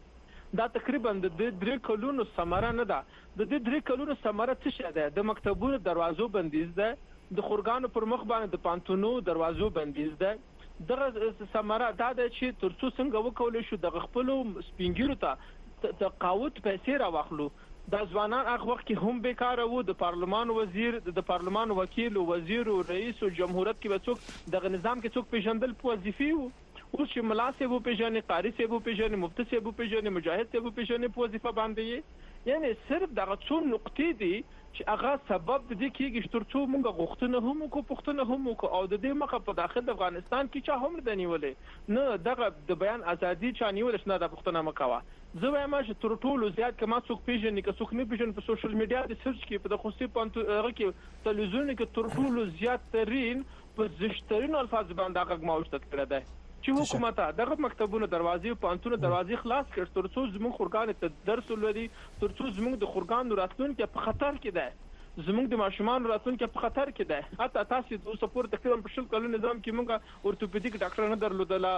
دا تقریبا د درې کلونو ثمره نه ده. د دې درې کلونو ثمره څه شي ده؟ د مکتبونو دروازو بندیز ده، د خورګانو پر مخ باندې د پانتونو دروازو بندیز ده. دغه ثمره دا ده چې تر څو څنګه وکول شو د خپل سپینګیرو ته تقاوت پیسې راوخلو. د ځوانان هغه وخت کې هم بیکاره وو، د پارلمان وزیر، د پارلمان وکیل او وزیر او رئیس او جمهوریت کې به څوک دغه نظام کې څوک پیژندل په وظیفي وو. اوس چې ملا صاحب پیژنې، قاری صاحب پیژنې، مفتی صاحب پیژنې، مجاهد صاحب پیژنې په وظیفه باندې، یعنی صرف دغه څو نقطې دي چې هغه سبب د دې کېږي چې تر څو موږ غوښتنه هم وکړو، پوښتنه هم وکړو، او د دې مخه په داخل افغانستان کې چا هم نه نیولې، نه دغه د بیان ازادي چا نیولې، نه د پوښتنه مکوه. زه وایم چې تر ټولو زیات کما څوک پیژنې که څوک نه پیژنې، په سوشل میډیا د سرچ کې په د خصوصي پانتو هغه کې تلویزیون کې تر ټولو زیات ترين په زشترین الفاظ باندې هغه موجود کړی دی چې حکومت دغه مکتبونو دروازې او پانتونو دروازې خلاص کړ تر څو زموږ خورګان ته درس ولري، تر څو زموږ د خورګان راتلونکي په خطر کې ده، زموږ د ماشومان راتلونکي په خطر کې ده. حتی تاسو د اوسه پورې تقریبا په شل کلونو نظام کې موږ اورتوپیدیک ډاکټر نه درلودل،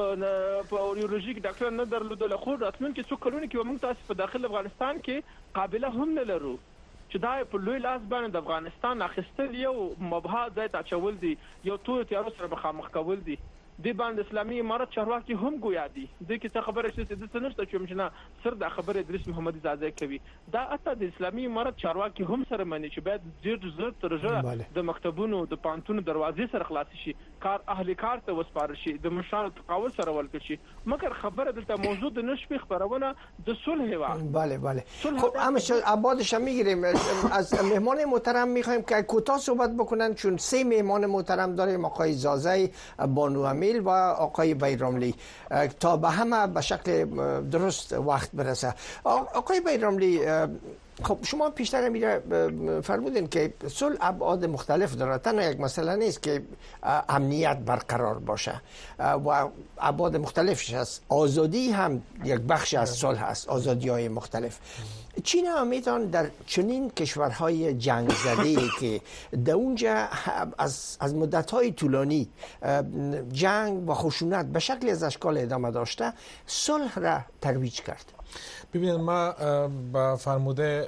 په په اورولوژیک ډاکټر نه درلودل، خو راتلونکي څو کلونو کې موږ تاسو په داخل افغانستان کې قابلیت هم نه لرو چې دا په لوی لاس باندې د افغانستان اخیستل یو مبهات ځای ته اچول دي، یو تور تیارو سره مخامخ کول دي. د باندې اسلامي امارت چارواکي هم ګویا دي، د کی څه خبره چې د څه نشته چې مشنه سر د خبره ادریس محمدي زاده کوي. دا اته د اسلامي امارت چارواکي هم سره مني چې باید ډیر زر تر ژره د مکتبونو د پانتونو دروازې سره خلاص شي، کار اهل کار ته وسپارل شي، د مشرانو تقاول سره ولکل شي. مګر خبره دلته موضوع د نشوي خبرونه د صلح و. بله بله. خب همش عبادش هم میگیریم. از مهمان محترم میخوایم که کوتاه صحبت بکنن چون سه مهمان محترم داریم، آقای زازه، بانو امیل و آقای بیراملی، تا به همه به شکل درست وقت برسه. آقای بیراملی، خب شما پیشتر میره فرمودین که صلح ابعاد مختلف داره، تنها یک مسئله نیست که امنیت برقرار باشه و ابعاد مختلفش هست. آزادی هم یک بخش از صلح هست، آزادی های مختلف. چین هم میتون در چنین کشورهای جنگ زده که در اونجا از از مدت‌های طولانی جنگ و خشونت به شکل از اشکال ادامه داشته، صلح را ترویج کرد. ببینید ما با فرموده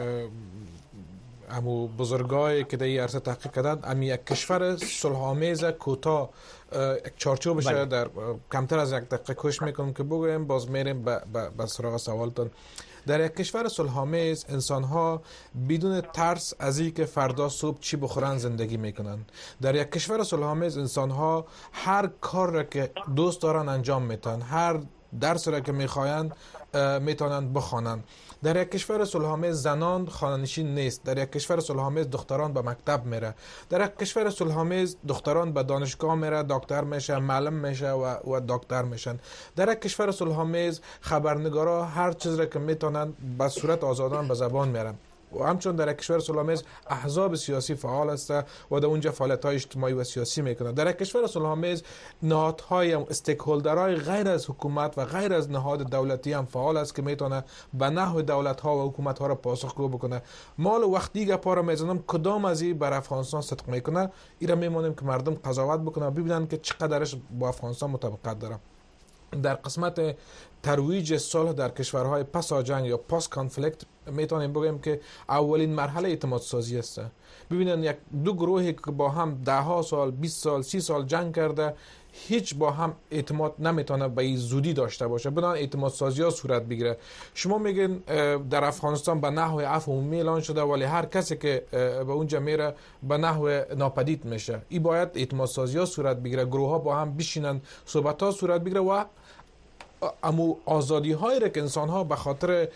امو بزرگایی که در این عرصه تحقیق کردن، امی یک کشور صلح‌آمیز کوتاه یک چارچوب بشه در کمتر از یک دقیقه کوشش میکنم که بگویم، باز میریم به سراغ سوالتون. در یک کشور صلح‌آمیز انسان‌ها بدون ترس از اینکه فردا صبح چی بخورن زندگی میکنن. در یک کشور صلح‌آمیز انسان‌ها هر کار را که دوست دارن انجام میتن، هر درس را که میخواین میتونن بخوانن. در یک کشور صلح‌آمیز زنان خانه‌نشین نیست. در یک کشور صلح‌آمیز دختران به مکتب میره. در یک کشور صلح‌آمیز دختران به دانشگاه میره، دکتر میشه، معلم میشه و و دکتر میشن. در یک کشور صلح‌آمیز خبرنگارا هر چیز را که میتونن به صورت آزادانه به زبان میارن. و همچون در کشور صلح‌آمیز احزاب سیاسی فعال است و در اونجا فعالیت‌های اجتماعی و سیاسی میکنند. در کشور صلح‌آمیز نهادهای استیک هولدرهای غیر از حکومت و غیر از نهاد دولتی هم فعال است که میتونه به نحو دولت‌ها و حکومت‌ها را پاسخگو بکنه. مال و وقت دیگه پارا میزنم کدام از این بر افغانستان صدق میکنه، اینا میمونیم که مردم قضاوت بکنن، ببینن که چقدرش با افغانستان مطابقت داره. در قسمت ترویج صلح در کشورهای پس از جنگ یا پاست کانفلیکت میتونیم بگیم که اولین مرحله اعتماد سازی است. ببینن یک دو گروهی که با هم ده ها سال، بیست سال، سی سال جنگ کرده، هیچ با هم اعتماد نمیتونه به این زودی داشته باشه، بنابر اعتماد سازی ها صورت بگیره. شما میگین در افغانستان به نحو عفو عمومی اعلان شده، ولی هر کسی که به اونجا میره به نحو ناپدید میشه. این باید اعتماد سازی ها صورت بگیره، گروه ها با هم بشینن، صحبت ها صورت بگیره و امو آزادی هایی را که انسان ها به خاطر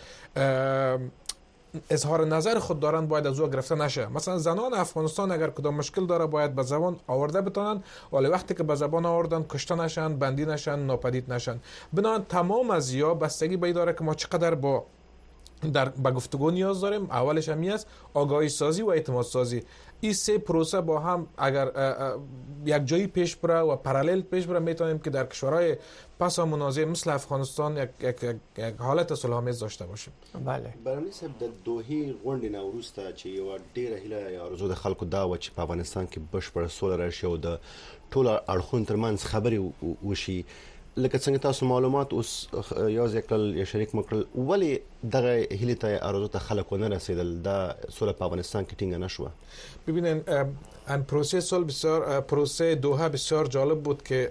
اظهار نظر خود دارن باید از او گرفته نشه. مثلا زنان افغانستان اگر کدام مشکل داره باید به زبان آورده بتونن، ولی وقتی که به زبان آوردن کشته نشن، بندی نشن، ناپدید نشن. بنابراین تمام از یا بستگی به این داره که ما چقدر با در به گفتگو نیاز داریم. اولش همی است آگاهی سازی و اعتماد سازی. این سه پروسه با هم اگر یک جایی پیش بره و پارالل پیش بره، میتونیم که در کشورهای پس از منازعه مثل افغانستان یک یک یک حالت صلح‌آمیز داشته باشیم. بله. برانی صاحب د دوحې غونډې نه وروسته چې یو ډیره هیله یا ارزو د خلکو دا و چې په افغانستان کې بشپړه سوله راشي او د ټولو اړخونو ترمنځ خبرې وشي، لکه څنګه تاسو معلومات اوس یو ځکل یا شریک مکړل، ولی دغه هیله ته ارزو ته خلک ونه رسیدل، دا سوله په افغانستان کې ټینګه نشوه. ببینین ان پروسه صلح بسیار پروسه دوحه بسیار جالب بود که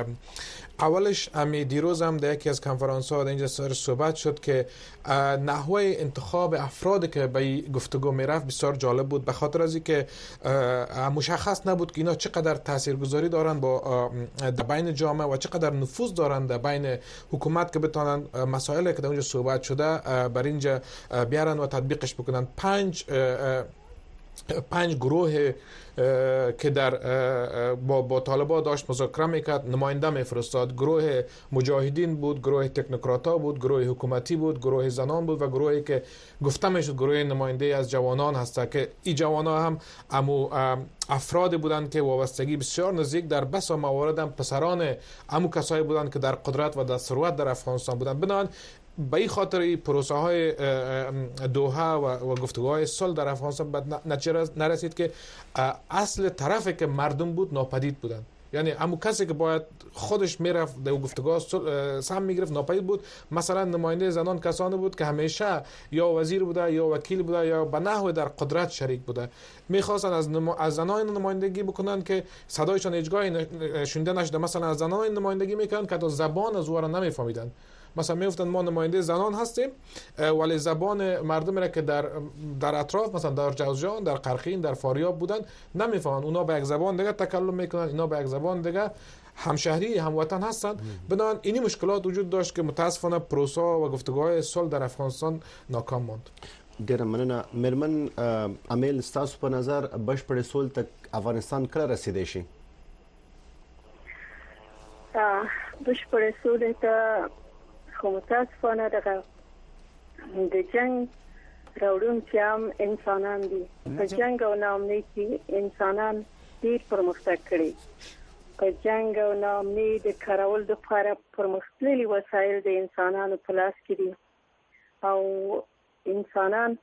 اولش امی دیروز هم در یکی از کنفرانس ها در اینجا سر صحبت شد که نحوه انتخاب افراد که به گفتگو میرفت بسیار جالب بود، به خاطر از اینکه مشخص نبود که اینا چقدر تاثیرگذاری دارن با در بین جامعه و چقدر نفوذ دارن در بین حکومت که بتونن مسائلی که در اونجا صحبت شده بر اینجا بیارن و تطبیقش بکنن. پنج پنج گروه که در با با طالبان داشت مذاکره میکرد نماینده میفرستاد. گروه مجاهدین بود، گروه تکنوکراتا بود، گروه حکومتی بود، گروه زنان بود و گروهی که گفته میشد گروه نماینده از جوانان هست که این جوانان هم امو افراد بودند که وابستگی بسیار نزدیک در بسا موارد هم پسران امو کسایی بودند که در قدرت و در ثروت در افغانستان بودند. بنابراین به این خاطر پروسه های دوحه و گفتگوهای صلح در افغانستان به نتیجه نرسید که اصل طرفی که مردم بود ناپدید بودن. یعنی همون کسی که باید خودش میرفت در گفتگوها سهم میگرفت ناپدید بود. مثلا نماینده زنان کسانی بود که همیشه یا وزیر بوده یا وکیل بوده یا به نحو در قدرت شریک بوده. میخواستن از نما... از زنان نمایندگی بکنن که صدایشان هیچگاهی شنیده نشده. مثلا از زنان نمایندگی میکنن که تا زبان از او را نمیفهمیدن. مثلا میگفتن ما نماینده زنان هستیم ولی زبان مردم را که در در اطراف مثلا در جوزجان، در قرقین، در فاریاب بودن نمیفهمن. اونا به یک زبان دیگه تکلم میکنن، اینا به یک زبان دیگه همشهری هموطن هستن. بنابراین اینی مشکلات وجود داشت که متاسفانه پروسه و گفتگوهای صلح در افغانستان ناکام ماند. ډیره مننه مرمن امیل، ستاسو په نظر بشپړ صلح ته افغانستان کله رسیدای شي؟ بشپړ صلح ته خو متاسفانه دغه د جنگ راوړونکي هم انسانان دي. په جنگ او ناامنۍ کې انسانان ډیر پرمختګ کړي. په جنگ او ناامنۍ د کارول د لپاره پرمختللي وسایل د انسانانو په لاس کې دي او انسانان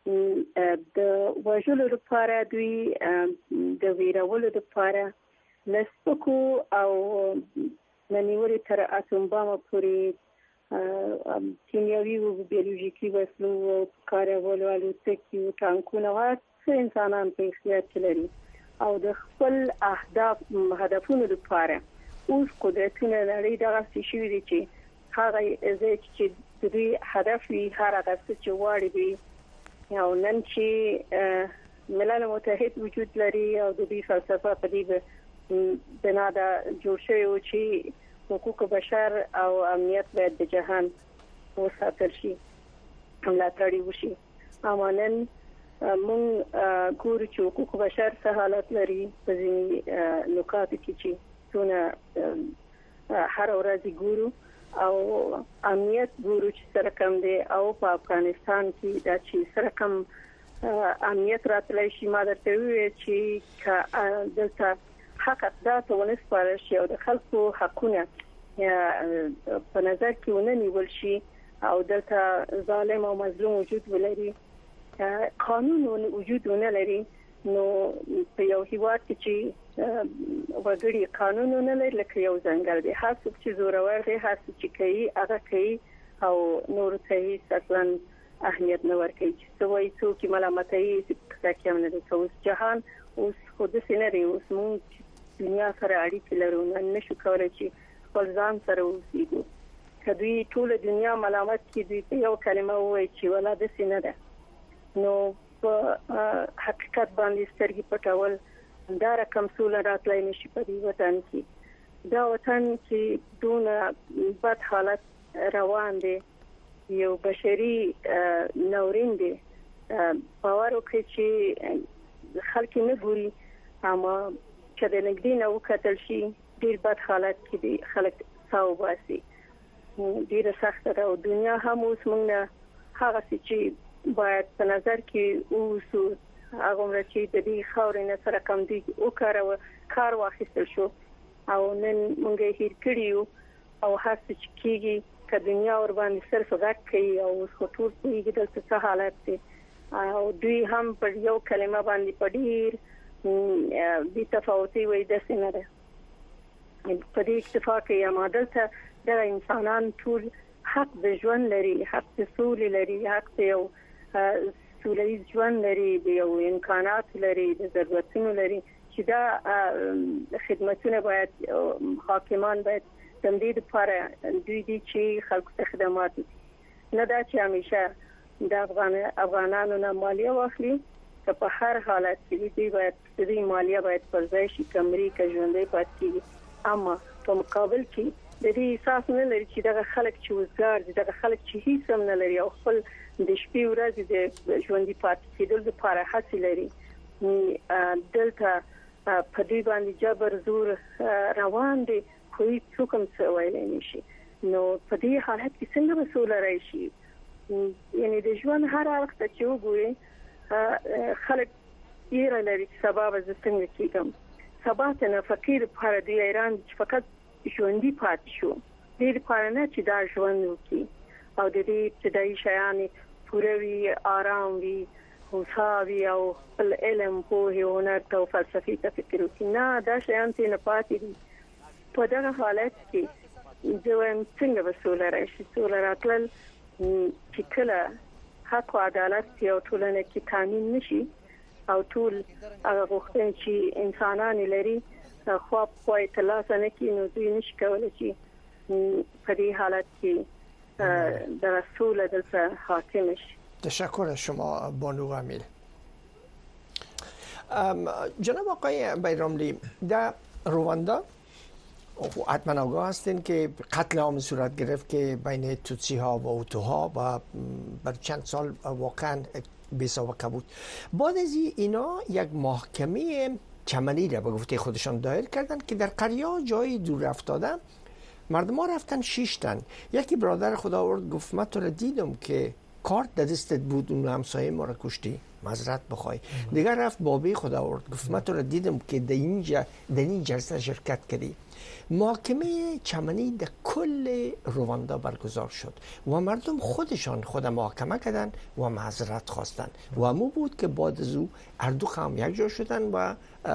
د وژلو لپاره دوی د ویرولو لپاره لسپکو او ننیوري تر اتوم بم پورې کیمیاوي او بیولوژیکي وسلو کارولو الوتکې او ټانکونه واسه انسانان په اختیار کې لري او د خپل اهداف هدفونو لپاره اوس قدرتونه لري دغه څه شي دي چې هغه چې د دوی هدف وي هر هغه چې واړي دي او نن چې ملل متحد وجود لري او د دې فلسفه په دې بنا دا جوړ شوی او چې حقوق بشر او امنیت باید د جهان وساتل شي ملاتړ وشي. امانن مونږ ګورو چې حقوق بشر څه حالت لري په ځینې نقاطو کې چې څونه هر ورځ ګورو او امنیت ګورو چې سره کم دی او په افغانستان کې دا چې سره کم امنیت راتلای شي ما درته وی چې دلته حق دا ته ونسپارل شي او د خلکو حقونه په نظر کې ونیول شي او دلته ظالم او مظلوم وجود ولري قانون وجود ولري نو په یو هیواد کې چې وګړي قانون نه لري لکه یو ځنګل دی هر څوک چې زورور دی هر څوک چې کوي هغه کوي او نور ته اصلا اهمیت نه ورکوي چې سوي څوک ملامتي څه کوم نه دی اوس جهان اوس خود سينري اوس مونږ دنیا سره اړیکې لرو نه شو کولای چې خپل ځان سره اوسېږو کدی ټول دنیا ملامت کې دوی یو کلمه وایي چې ولا د سینه ده نو په حقیقت باندې سترګې پټول دا رقم سول راتلای نشي په دې وطن کې دا وطن چې دونه بد حالت روان دي یو بشري نورین دي باور وکړي چې خلک نه ګوري اما چې د نګدي نو کتل شي ډیر بد حالت کې دي خلک ساو باسي ډیره سخته ده او دنیا هم اوس موږ هغه چې باید په نظر کې اوسو هغه مر چې د دې خاورې نه سره کم دي او کار او کار واخیستل شو او نن موږ هیر کړیو او هر څه چې کیږي ک دنیا ور باندې صرف غږ کوي او خطور کوي د څه حالت دي او دوی هم په یو کلمه باندې پډیر بي تفاوتي وي د سینه ده په دې اتفاق یې ماده د انسانان ټول حق د ژوند لري حق د سولې لري حق د یو سولې ژوند لري د یو امکانات لري د ضرورتونو لري چې دا خدماتونه باید حاکمان باید د دې لپاره دوی دي چې خلکو ته خدمات نه دا چې همیشه د افغان افغانانو نه مالیه واخلي په هر حالت کې دوی باید د دې مالیه باید پر ځای شي کمرې کې ژوندۍ پاتې کیږي اما په مقابل کې د دې احساس نه لري چې دغه خلک چې وزګار دي دغه خلک چې هیڅ هم نه لري او خپل د شپې ورځې د ژوندۍ پاتې کېدل لپاره هڅه لري دلته په دې باندې جبر زور روان دي خو هیڅ کوم څه ویلای نشي نو په دې حالت کې څنګه مسول راشي یعنی د ژوند هر وخت چې وګوري خلک یې لري سبب از څنګه کېږم سبا ته فقیر پر دی ایران چې فقط ژوندۍ پاتې شو دې لپاره نه چې دا ژوند وکړي او د دې ابتدایي شیان پوروي آرام وي هوساوي او علم په هنر او فلسفي ته فکر وکړي نه دا شیان ته نه پاتې دي په دغه حالت کې ځوان څنګه وسول راشي سول راتل چې کله حق او عدالت یو ټولنه کې تامین نشي او ټول هغه غوښتنې چې انسانان لري خو په اطلاع نه کې نو دوی نشي کولای چې په دې حالت کې د رسول دلته حاکم شي. تشکر از شما بانو امیل. جناب آقای بیراملی در رواندا حتما آگاه هستین که قتل عام صورت گرفت که بین توتسی ها و اوتوها و بر چند سال واقعا بی سابقه بود. بعد از اینا یک محکمه چمنی را به گفته خودشان دایر کردن که در قریه جای دور افتاده مردم ها رفتن شیشتن. یکی برادر خدا آورد گفت من تو را دیدم که کارت در دستت بود اون همسایه ما را کشتی معذرت بخوای. دیگر رفت بابی خدا آورد گفت من تو را دیدم که در اینجا در این جلسه شرکت کردی. محاکمه چمنی در کل رواندا برگزار شد و مردم خودشان خود محاکمه کردن و معذرت خواستن و امو بود که بعد از او هر دو قوم یک جا شدن و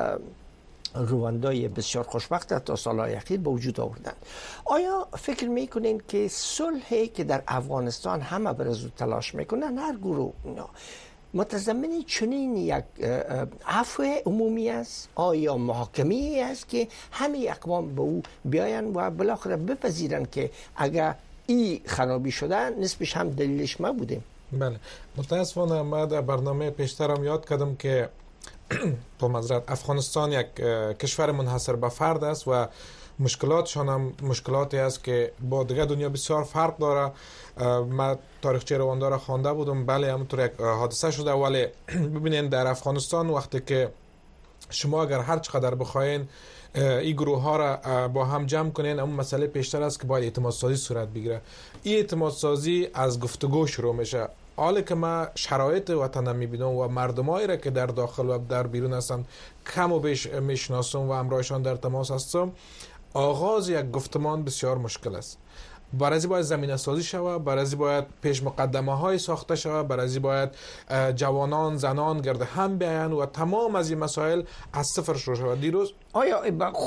رواندای بسیار خوشبخت تا سالهای اخیر به وجود آوردن. آیا فکر میکنین که صلحی که در افغانستان همه بر از او تلاش میکنن هر گروه متضمن چنین یک عفو عمومی است؟ آیا محاکمه است که همه اقوام به او بیاین و بالاخره بپذیرن که اگر این خرابی شده نسبش هم دلیلش ما بودیم؟ بله متاسفانه ما در برنامه پیشترم یاد کردم که با معذرت افغانستان یک کشور منحصر به فرد است و مشکلاتشان هم مشکلاتی است که با دیگه دنیا بسیار فرق داره. من تاریخچه رواندا را خوانده بودم، بله همونطور یک حادثه شده، ولی ببینید در افغانستان وقتی که شما اگر هر چقدر بخواین این گروه ها را با هم جمع کنین، اون مسئله پیشتر است که باید اعتماد سازی صورت بگیره. این اعتماد سازی از گفتگو شروع میشه. حالا که ما شرایط وطن میبینم و مردمایی را که در داخل و در بیرون هستن کم و بیش میشناسم و همراهشان در تماس هستم، آغاز یک گفتمان بسیار مشکل است. برازی باید زمینه سازی شود، برازی باید پیش مقدمه های ساخته شود، برازی باید جوانان زنان گرد هم بیاین و تمام از این مسائل از صفر شروع شود. دیروز آیا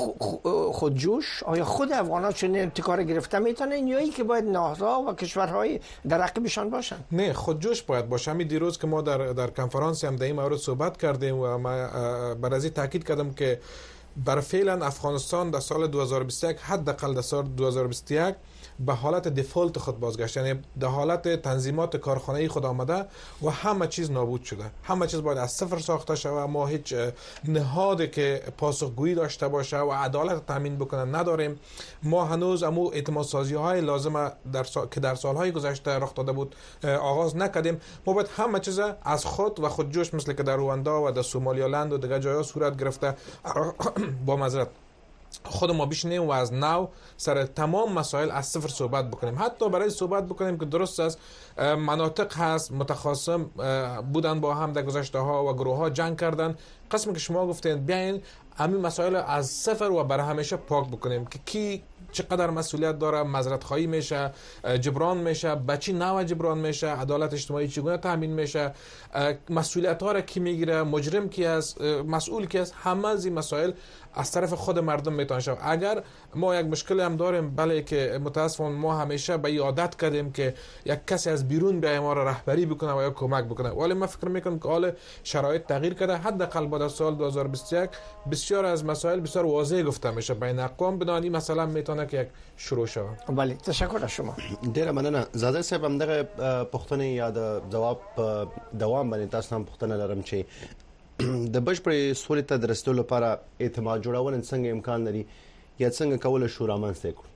خودجوش آیا خود افغانان چنین ابتکار گرفته میتونن یا ای که باید نهادها و کشورهای در رقیبشان باشن؟ نه، خودجوش باید باشه. همین دیروز که ما در در کنفرانس هم در این مورد صحبت کردیم و ما برازی تاکید کردم که بر فعلا افغانستان در سال دو هزار و بیست و یک حداقل در سال دو هزار و بیست و یک به حالت دیفالت خود بازگشت، یعنی در حالت تنظیمات کارخانه‌ای خود آمده و همه چیز نابود شده. همه چیز باید از صفر ساخته شود. ما هیچ نهادی که پاسخگویی داشته باشه و عدالت تامین بکنه نداریم. ما هنوز امو اعتماد سازی های لازمه در سال... که در سالهای گذشته رخ داده بود آغاز نکردیم. ما باید همه چیز از خود و خودجوش مثل که در رواندا و در سومالیالند و دیگر جاها صورت گرفته با معذرت خود ما بشینیم و از نو سر تمام مسائل از صفر صحبت بکنیم. حتی برای صحبت بکنیم که درست است مناطق هست متخاصم بودن با هم در گذشته ها و گروه ها جنگ کردن، قسمی که شما گفتین بیاین همین مسائل از صفر و برای همیشه پاک بکنیم که کی چقدر مسئولیت داره، معذرت خواهی میشه، جبران میشه، بچی نوع جبران میشه، عدالت اجتماعی چگونه تامین میشه، مسئولیت ها را کی میگیره، مجرم کی است، مسئول کی است، همه از این مسائل از طرف خود مردم میتونه شود. اگر ما یک مشکل هم داریم، بله که متاسفانه ما همیشه به عادت کردیم که یک کسی از بیرون بیاید ما را رهبری بکنه و یا کمک بکنه، ولی من فکر میکنم که حال شرایط تغییر کرده. حداقل بعد از سال دو هزار و بیست و یک بسیار از مسائل بسیار واضح گفته میشه بین اقوام، بنابراین این مثلا میتونه که یک شروع شود. بله تشکر از شما. ډیره مننه. زاده صاحب هم دغه پوښتنې یا د جواب دوام باندې تاسو هم پوښتنه لرم چې د بشپړې سولې ته د رسیدو لپاره اعتماد جوړول څنګه امکان لري یا څنګه کولای شو رامنځته کړو؟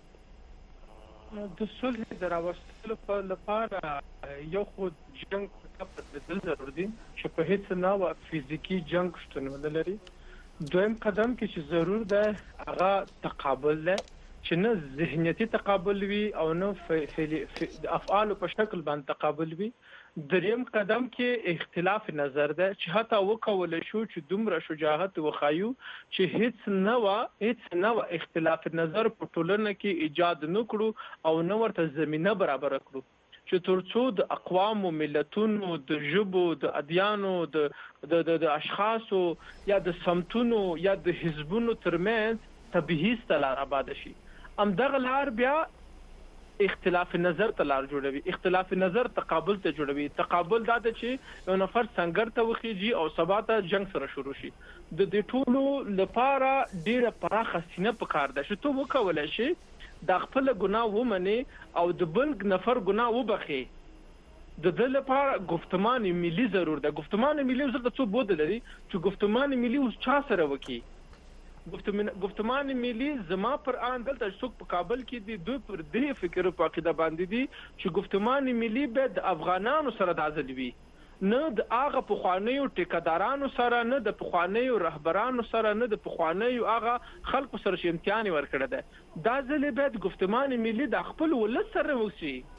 د صلح د راوستلو لپاره یو خو جنگ ته بدل ضروري دي چې په هیڅ نوع فزیکی جنگ شتون ولري. دویم قدم کې چې ضرور ده هغه تقابل ده چې نه ذهنیتي تقابل وي او نه افعال په شکل باندې تقابل وي. دریم قدم کې اختلاف نظر ده چې حتی وکول شو چې دومره شجاعت وخایو چې هیڅ نوع هیڅ نوع اختلاف نظر په ټولنه کې ایجاد نکړو او نو ورته زمينه برابر کړو چې ترڅو د اقوام او ملتونو د ژبو د ادیانو د د اشخاصو یا د سمتونو یا د حزبونو ترمنځ طبيعي ستلار آباد شي. ام دغه لار بیا اختلاف نظر ته لار جوړوي، اختلاف نظر تقابل ته جوړوي. تقابل دا د چې یو نفر څنګه ته وخیږي او سبا ته جنگ سره شروع شي. د دې ټولو لپاره ډیره پراخه سینه پکار ده چې تو وکولای شي د خپل ګناه ومني او د بل نفر ګناه وبخي. د دې لپاره گفتمان ملي ضرور ده. گفتمان ملي زړه څه بود لري چې گفتمان ملي اوس چا سره وکي. گفتمان ملي زما پر ان دلته څوک په کابل کې دي دوی پر دې فکر په عقیده باندې دي چې گفتمان ملي به د افغانانو سره د ازلوي، نه د هغه پخوانیو ټیکدارانو سره، نه د پخوانیو رهبرانو سره، نه د پخوانیو هغه خلکو سره چې امتحان ورکړه ده. دا ځل به د گفتمان ملي د خپل ولس سره وسی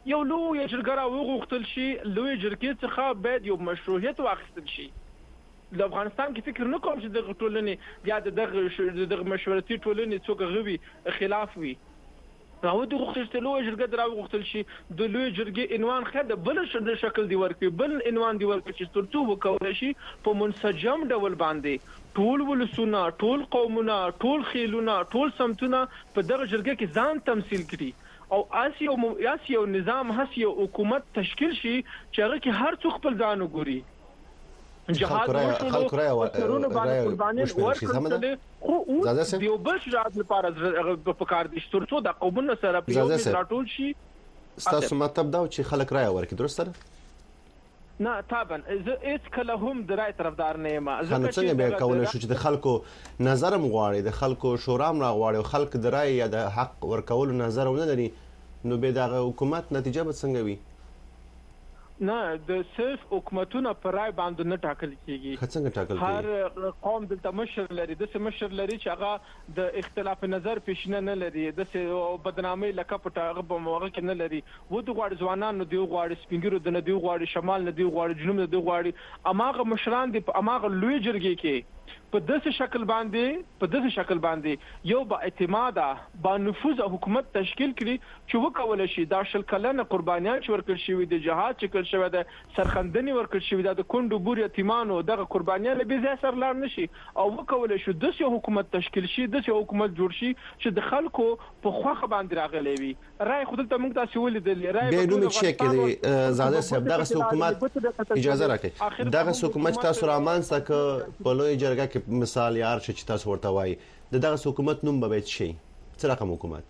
یو لوی جرګه را وغوښتل شي، لوی جرګې څخه باید یو مشروعیت واخیستل شي. د افغانستان کې فکر نه کوم چې دغه ټولنې یا دغه دغه مشورتي ټولنې څوک غوي خلاف وي. راو د غوښتل لوی جرګه را وغوښتل شي، د لوی جرګې عنوان خه د بل شکل دی ورکړي، بل عنوان دی ورکړي چې ترڅو وکول شي په منسجم ډول باندې ټول ولسونه، ټول قومونه، ټول خیلونه، ټول سمتونه په دغه جرګه کې ځان تمثيل کړي او آسی او آسی او نظام هسي او حکومت تشکیل شي چې هغه کې هر څوک خپل ځان وګوري. جهاد خلک راي ورونه باندې قرباني ورکړل خو اوس دیو بل شرایط لپاره په کار دي ترڅو د قومونو سره په یو ځای راټول شي. تاسو مطلب دا چې خلک راي ورکړي، درسته نه؟ طبعا زه هیڅ کله هم د راي طرفدار نه یم. زه څنګه به کولای شو چې د خلکو نظر مغواړي، د خلکو شورا م راغواړي او خلک د راي یا د حق ورکول نظر ونه لري، نو به د حکومت نتیجه به څنګه وي؟ نه، د صرف حکومتونه پر رای باندې نه ټاکل کیږي. څنګه ټاکل کیږي؟ هر قوم د مشر لري، د مشر لري چې هغه د اختلاف نظر پیشنه نه لري، د بدنامي لکه په هغه په موقع کې نه لري. و د غواړي ځوانان دی غواړي سپینګرو د نه دی غواړي شمال نه دی غواړي جنوب نه دی غواړي، اماغه مشران دی اماغه لوی جرګې کې په داسې شکل باندې په داسې شکل باندې یو با اعتماد با نفوذ حکومت تشکیل کړي چې وکول شي دا شل کلنه قربانیان چې ورکړل شوی د جهاد چې کړل شوی د سرخندنی ورکړل شوی د کندو بور یتیمانو دغه قربانیان به ځای سر لاړ نشي او وکول شي د سیو حکومت تشکیل شي د سیو حکومت جوړ شي چې د خلکو په خوخه باندې راغلی وي. رای خود ته موږ تاسو ولیدل رای به نوم چې کې زاده صاحب دغه حکومت اجازه راکړي دغه حکومت تاسو رامان سکه په لوی جرګه کې مثال یار چې تاسو ورته وایي دغه حکومت نوم به شي څه رقم حکومت؟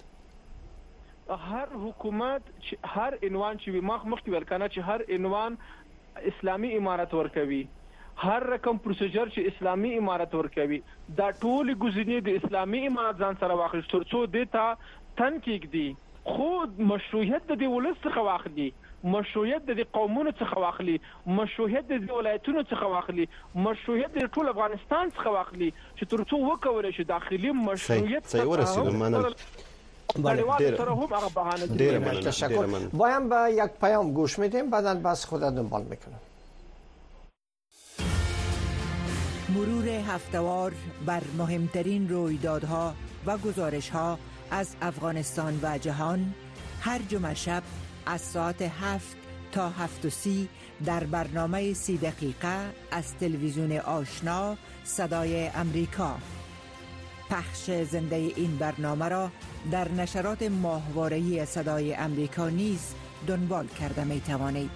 هر حکومت هر عنوان چې مخ مخ ورکنه چې هر عنوان اسلامی امارت ورکوي، هر رقم پروسیجر چې اسلامی امارت ورکوي دا ټول گزینې د اسلامی امارت ځان سره واخلي ترڅو دیتا تن کېږي. خو مشروعیت د دې ولس څخه واخلي، مشروعیت د قومونو څخه واخلي، مشروعیت د ولایتونو څخه واخلي، مشروعیت د ټول افغانستان څخه واخلي چې ترڅو وکول شي داخلي مشروعیت صحیح ورسېږي. مننه. بله تشکر. بایم به یک پیام گوش میدیم بعداً بس خود دنبال میکنم. مرور هفته‌وار بر مهمترین رویدادها و گزارش‌ها از افغانستان و جهان هر جمعه شب از ساعت هفت تا هفت و سی در برنامه سی دقیقه از تلویزیون آشنا صدای امریکا. پخش زنده این برنامه را در نشرات ماهواره‌ای صدای امریکا نیز دنبال کرده می توانید.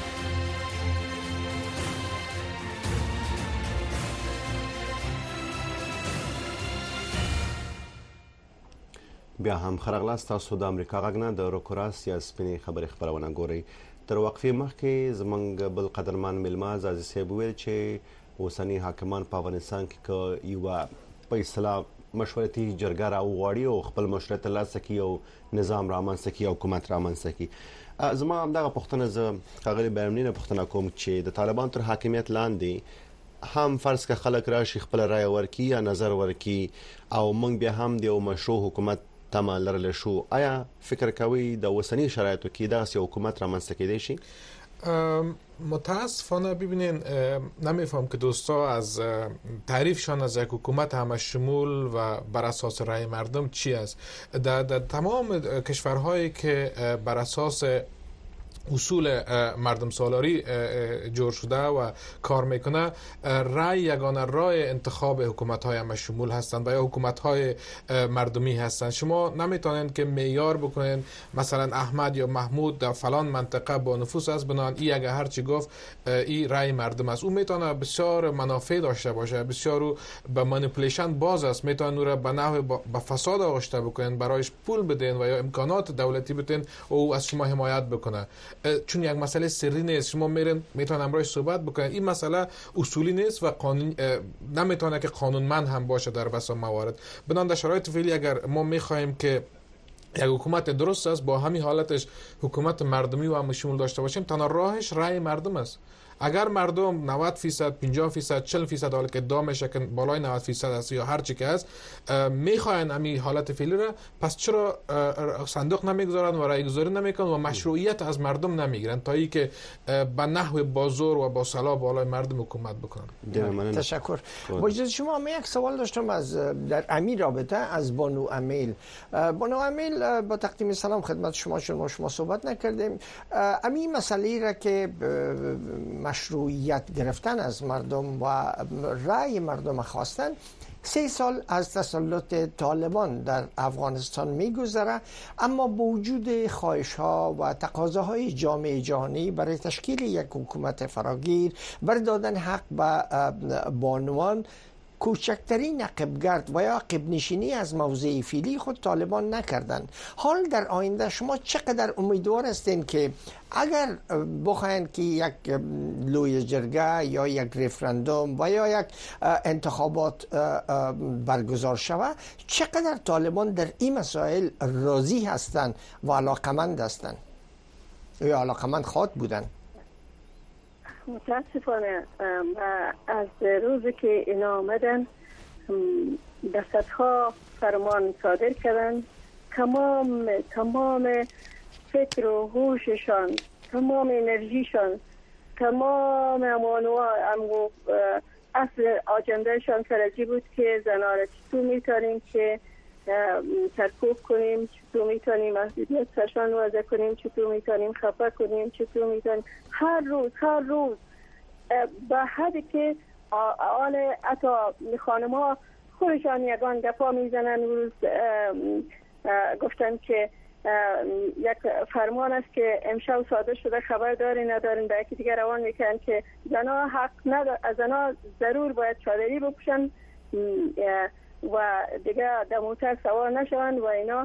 بیا هم خرغلاس تاسو د امریکا غږ نه د روکوراس یا سپینې خبرې خبرونه ګورئ. تر وقفې مخکې زموږ بل قدرمن میلمه عزیز صاحب ویل چې اوسني حاکمان په افغانستان کې که یوه په اصطلاح مشورتي جرګه راوغواړي او خپل مشورت ترلاسه کړي او نظام رامنځته کړي او حکومت رامنځته کړي. زما همدغه پوښتنه زه ښاغلي بیرمني نه پوښتنه کوم چې د طالبانو تر حاکمیت لاندې هم فرض که خلک راشي خپل رای ورکړي یا نظر ورکړي او موږ بیا هم د یو مشروع حکومت تمه لرلی شو، آیا فکر کوي د اوسني شرایطو کې دغسې حکومت رامنځته کیدی شي؟ متاسفانه ببینین نمیفهم که دوستا از تعریفشان از یک حکومت همه شمول و بر اساس رأی مردم چی است. در, در تمام کشورهایی که بر اساس اصول مردم سالاری جور شده و کار میکنه رای یگانه راه انتخاب حکومت های همه شمول هستند و یا حکومت های مردمی هستند. شما نمیتونید که معیار بکنید مثلا احمد یا محمود در فلان منطقه با نفوذ است بنابراین این اگه هر چی گفت این رای مردم است. اون میتونه بسیار منافع داشته باشه، بسیار به مانیپولیشن باز است، میتونه او را به نحو به فساد آغشته بکنید، برایش پول بدین و یا امکانات دولتی بدین و او از شما حمایت بکنه. چون یک مسئله سری نیست، شما میرین میتونن امروز صحبت بکنید. این مسئله اصولی نیست و قانون نمیتونه که قانونمند هم باشه در بسیار موارد. بنابراین در شرایط فعلی اگر ما میخواهیم که یک حکومت درست است با همین حالتش حکومت مردمی و همه شمول داشته باشیم تنها راهش رأی مردم است. اگر مردم نود فیصد، پنجاه فیصد، چهل فیصد حالا که ادعا میشه که بالای نود فیصد است یا هر چی که است میخواین امی حالت فعلی را، پس چرا صندوق نمیگذارن و رای گذاری نمیکنن و مشروعیت از مردم نمیگیرن تا ای که به نحو با زور و با سلا بالای مردم حکومت بکنن؟ تشکر. با اجازه شما من یک سوال داشتم از در امی رابطه از بانو امیل. بانو امیل با تقدیم سلام خدمت شما، شما شما صحبت نکردیم. امی مسئله را که مشروعیت گرفتن از مردم و رأی مردم خواستن، سه سال از تسلط طالبان در افغانستان میگذره، اما با وجود خواهش ها و تقاضاهای جامعه جهانی برای تشکیل یک حکومت فراگیر، برای دادن حق به بانوان، کوچکترین عقبگرد و یا عقب نشینی از موضع فعلی خود طالبان نکردند. حال در آینده شما چقدر امیدوار هستین که اگر بخواین که یک لوی جرگه یا یک رفراندوم و یا یک انتخابات برگزار شود، چقدر طالبان در این مسائل راضی هستند و علاقمند هستند یا علاقمند خواهد بودند؟ متاسفانه از روزی که اینا آمدن دستها فرمان صادر کردن، تمام تمام فکر و هوششان، تمام انرژیشان، تمام امانوها امو اصل آجندهشان سرجی بود که زنها را چطور میتونیم که سرکوب کنیم، چطور میتونیم محدودیت سرشان وضع کنیم، چطور میتونیم خفه کنیم، چطور میتونیم هر روز هر روز به حدی که آن حتی خانم ها خودشان یگان گپا میزنن. روز گفتن که یک فرمان است که امشب صادر شده، خبر داری ندارین، به یکی دیگر روان میکنن که زنها حق ندار، زنها ضرور باید چادری بپوشن و دیگه در موتر سوار نشوند و اینا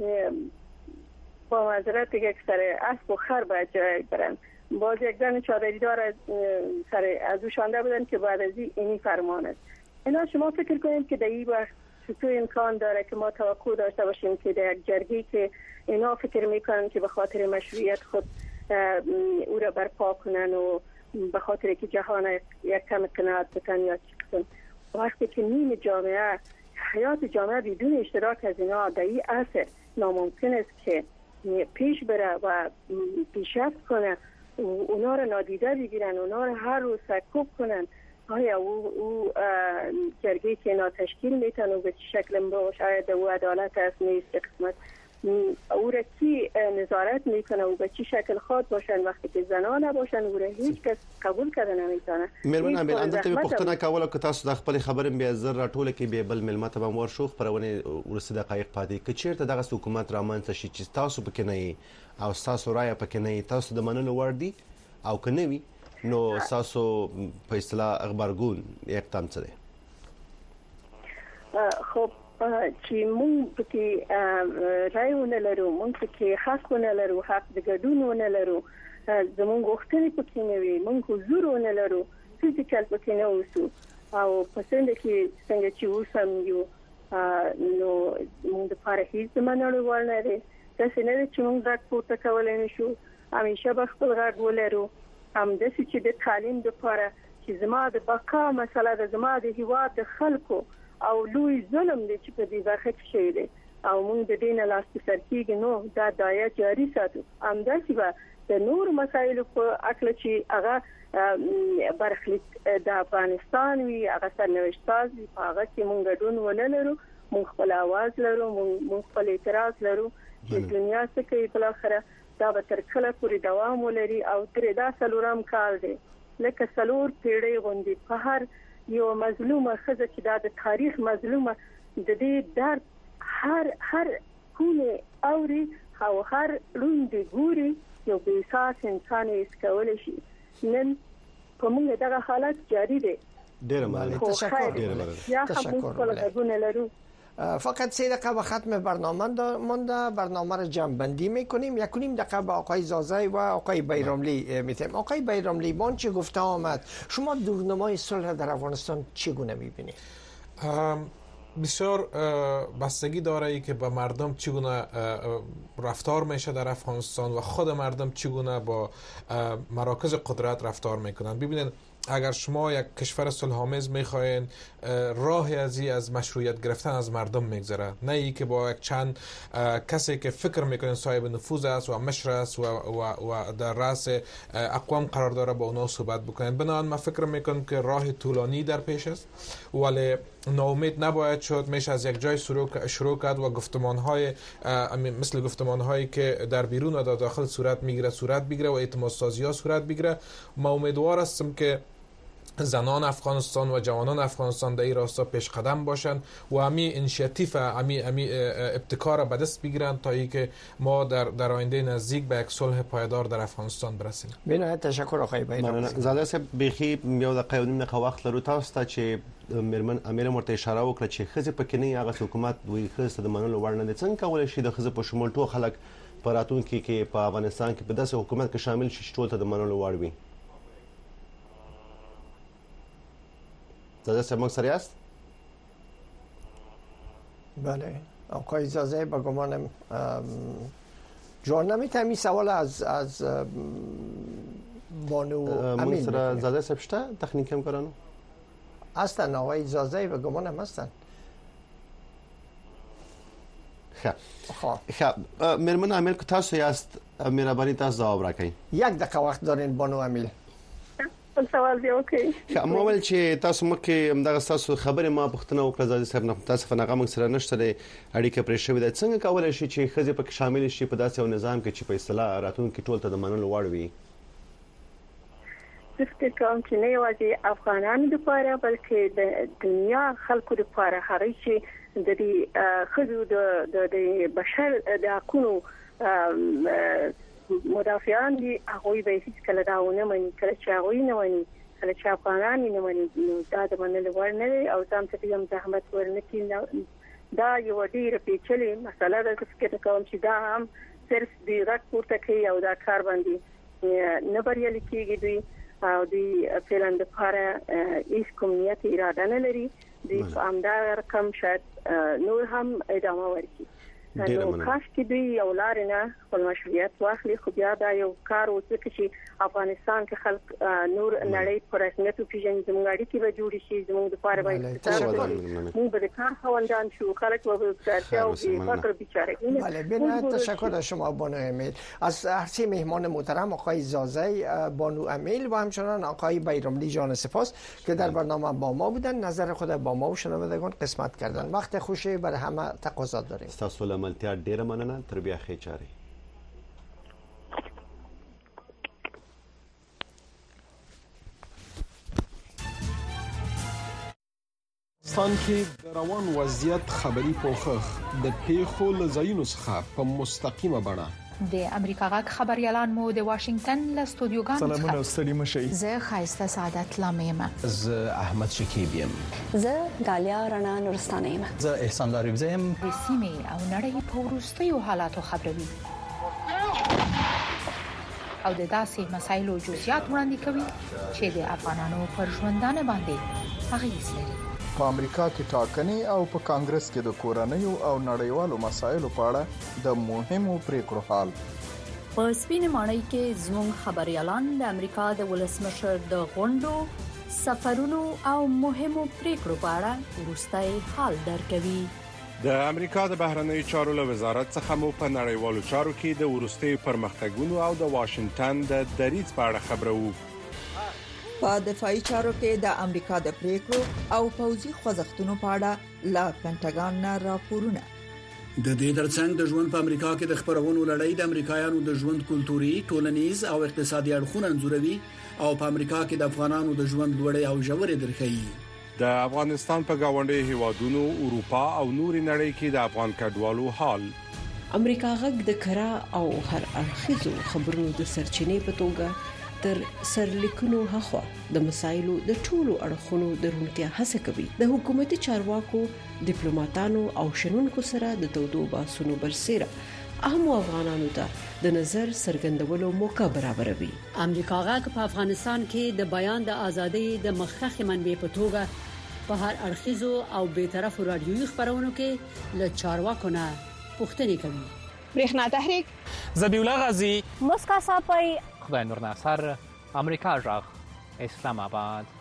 با معذرت دیگه سر اسب و خر باید جای برن. باز یک زن چادری دار سر از او شانده بودن که بعد از اینی فرمان است. اینا شما فکر کنید که در این وقت چطور امکان داره که ما توقع داشته باشیم که در یک جرگی که اینا فکر میکنن که به خاطر مشروعیت خود او را برپا کنن و به خاطر که جهان یک کم قناعت بتن یا چی کنن، وقتی که نیم جامعه، حیات جامعه بدون اشتراک از اینا در این عصر ناممکن است که پیش بره و پیشرفت کنه، اونا رو نادیده بگیرن، اونا رو هر روز سرکوب کنن. آیا او, او جرگی که اینا تشکیل میتن و به چه شکل باشه، آیا او عدالت است نیست قسمت، او را کی نظارت میکنه و به چه شکل خود باشن وقتی که زنان نباشن، او را هیچ کس قبول کرده نمیتونه. مېرمن امیل اندته په پښتنه کوله که تاسو د خپل خبرې بیا زر راټوله کې به بل ملمت به مور شو خبرونه ورسې دقایق پاتې که چیرته دغه حکومت رامنځته شي چې تاسو پکې نه او تاسو رائے پکې نه تاسو د منلو وړ دي او که نه وي نو تاسو په اصطلاح خبرګون اقدام څه دی؟ خب چې مونږ پکې رائے ونه لرو، مونږ پکې حق ونه لرو، حق د ګډون ونه لرو، زمونږ غوښتنې پکې نه وي، مونږ حضور ونه لرو، فزیکل پکې نه اوسو او په څنګه کې څنګه چې اوسم یو نو مونږ د لپاره هیڅ منلو وړ نه دی. داسې نه دی چې مونږ غږ پورته کولی نه شو، همیشه به خپل غږ ولرو. همداسې چې د تعلیم لپاره چې زما د بقا مسله ده، زما د هیواد د خلکو او لوی ظلم دی چې په دې برخه کې شوی دی او موږ د دې نه لاس په سر کېږي، نو دا دایه جاري ساتو. همداسې به د نور مسایلو په اړه چې هغه برخلیک د افغانستان وي، هغه سرنوشت ساز وي، په هغه کې موږ ګډون ونه لرو، موږ خپل اواز لرو، موږ خپل اعتراض لرو چې دنیا څه کوي بالاخره دا به تر کله پورې دوام ولري او ترې دا څلورم کال دی لکه څلور پیړۍ غوندې په هر یو مظلومه ښځه چې دا د تاریخ مظلومه د دې درد هر هر کونه اوري او هر روند ګوري، یو بې احساس انسان یې کولی شي. نن په موږ دغه حالت جاری دی. ډېره مننه. تشکر. یا هم خپل غږونه لرو. فقط سه دقیقه به ختم برنامه مونده، برنامه را جمع بندی میکنیم. یک و نیم دقیقه به آقای زازای و آقای بیراملی میتیم. آقای بیراملی بان چه گفته آمد، شما دورنمای صلح در افغانستان چگونه میبینید؟ بسیار بستگی داره ای که با مردم چگونه رفتار میشه در افغانستان و خود مردم چگونه با مراکز قدرت رفتار میکنن. ببینید اگر شما یک کشور صلح‌آمیز میخواین، راه ازی از مشروعیت گرفتن از مردم میگذره، نه ای که با یک چند کسی که فکر میکنن صاحب نفوذ است و مشر است و, و, و در رأس اقوام قرار داره با اونا صحبت بکنن. بنابراین من فکر میکنم که راه طولانی در پیش است، ولی ناامید نباید شد. میشه از یک جای شروع کرد و گفتمان‌های مثل گفتمان‌هایی که در بیرون و در داخل صورت میگیره صورت بگیره و اعتماد سازی‌ها صورت بگیره. ما امیدوار هستم که زنان افغانستان و جوانان افغانستان در این راستا پیش قدم باشند و همی انشیاتیو همی همی ابتکار به دست بگیرن تا اینکه ما در در آینده نزدیک به یک صلح پایدار در افغانستان برسیم. بنهایت تشکر آقای بیرملی. زاده صاحب بخي یو دقیقه و نیم وخت لرو تاسو ته چې مرمن امیر مرته اشاره وکړه چې خزه پکې نه هغه حکومت دوی خزه د منلو وړ نه څنګه کولای شي د خزه په شمول ټول خلک په راتلونکي کې په افغانستان کې په داسې حکومت کې شامل شي ټول ته د منلو وړ وي؟ زاده صاحب موږ سره یاست؟ بله آقای زاده با گمانم جوان نمیتونم این سوال از از بانو امین موږ زاده صاحب شته تخنیکی همکارانو هستن؟ آقای زاده با گمانم هستن. خب خب مرمن امیل که تاسو یاست مهربانی تاسو ځواب راکړئ. یک دقیقه وخت دارین بانو امیل. سوال دی اوکي. ما ول چې تاسو مکه همدغه تاسو خبره ما پښتنه وکړه زاده صاحب نه تاسو فنغه موږ سره نشته اړیکه پرې شوې ده. څنګه کولای شي چې خزه پکې شامل شي په داسې یو نظام کې چې په اصطلاح راتلونکي ټول ته د منلو وړ وي؟ فکر کوم چې نه یوازې افغانانو لپاره بلکې د دنیا خلکو لپاره هغه چې د دې خزو د بشر د حقوقو مدافعان دي هغه به هیڅ کله داونه مني، کله چې هغه نه مني، کله چې افغانان نه مني، نو دا د منلو وړ نه او ځم ته هم زحمت ورنکي. دا یو ډیره پیچلې مسله ده. فکر کوم چې دا هم صرف د رات پورته کوي او دا کار باندې نه بریالي کیږي. دوی او دوی فعلا د لپاره هیڅ کومیت اراده نه لري. دوی همدا رقم شاید نور هم ادامه ورکړي. نو کاش کې دوی یو لار نه خپل مشروعیت واخلي، خو بیا دا یو کار وکړي چې افغانستان کې خلک نور نړۍ پر رسمیت پیژني، زموږ اړیکې به جوړې شي، زموږ د لپاره به موږ به کار خواندان شو، خلک به کارتیا او فقر بیچاره. بله بنهایت تشکر از شما بانو امیل. از هر سه مهمان محترم آقای زازه، بانو امیل و همچنان آقای بیرملی جان سپاس که در برنامه با ما بودن، نظر خود با ما و شنوندگان قسمت کردن. وقت خوشی برای همه تقاضا داریم. ملتیا ډیره مننه. تر بیا ښه چاري. افغانستان کې د روان وضعیت خبري پوښښ د پیښو له ځایونو څخه په مستقیمه بڼه د امریکا غږ خبريالان مو د واشنگټن له استودیوګانو سلامونه ستړي مشي. زه خایسته سعادت لامیم. زه احمد شکیب یم. زه غالیا رڼا نورستانه یم. زه احسان لاریب یم. د سیمې او نړۍ په وروستیو حالاتو خبروي او د داسې مسایلو جزئیات وړاندې کوي چې د افغانانو پر ژوندانه باندې اغیز لري. په امریکا کې ټاکنې او په کانګرس کې د کورنیو او نړیوالو مسایلو په اړه د مهمو پریکړو حال. په سپینې ماڼۍ کې زموږ خبريالان د امریکا د ولسمشر د غونډو، سفرونو او مهمو پریکړو په اړه وروستي حال درکوي. د امریکا د بهرنیو چارو له وزارت څخه مو په نړیوالو چارو کې د وروستي پرمختګونو او د واشنگټن د دریځ په اړه خبرو. په دفاعي چارو کې د امریکا د پریکړو او پوځي خوځښتونو په اړه لا پینټاګان نه راپورونه. د دې ترڅنګ د ژوند په امریکا کې د خبرونو لړۍ د امریکایانو د ژوند کلتوري، ټولنیز او اقتصادي اړخونه انځوروي او په امریکا کې د افغانانو د ژوند لوړې او ژورې درخي. د افغانستان په گاونډي هیوادونو، اروپا او نوري نړۍ کې د افغان کډوالو حال. امریکا غږ د کرا او هر اړخیزو خبرونو د سرچینې په توګه تر سرلیکونو هخوا د مسایلو د ټولو اړخونو د روڼتیا هڅه کوي. د حکومتي چارواکو، ډیپلوماټانو او شنونکو سره د تودو باسونو برسېره اهم افغانانو ته د نظر څرګندولو موقع برابروي. امریکا غږ په افغانستان کې د بیان د ازادۍ د مخکخ منبع په توګه په هر اړخیزو او بیطرفو رادیوي خبرونو کې له چارواکو نه پوښتنې کوي. برېښنا تحریک ذبیح الله غازی مسکا صاحب خدای نور ناصر امریکا جغ اسلام آباد.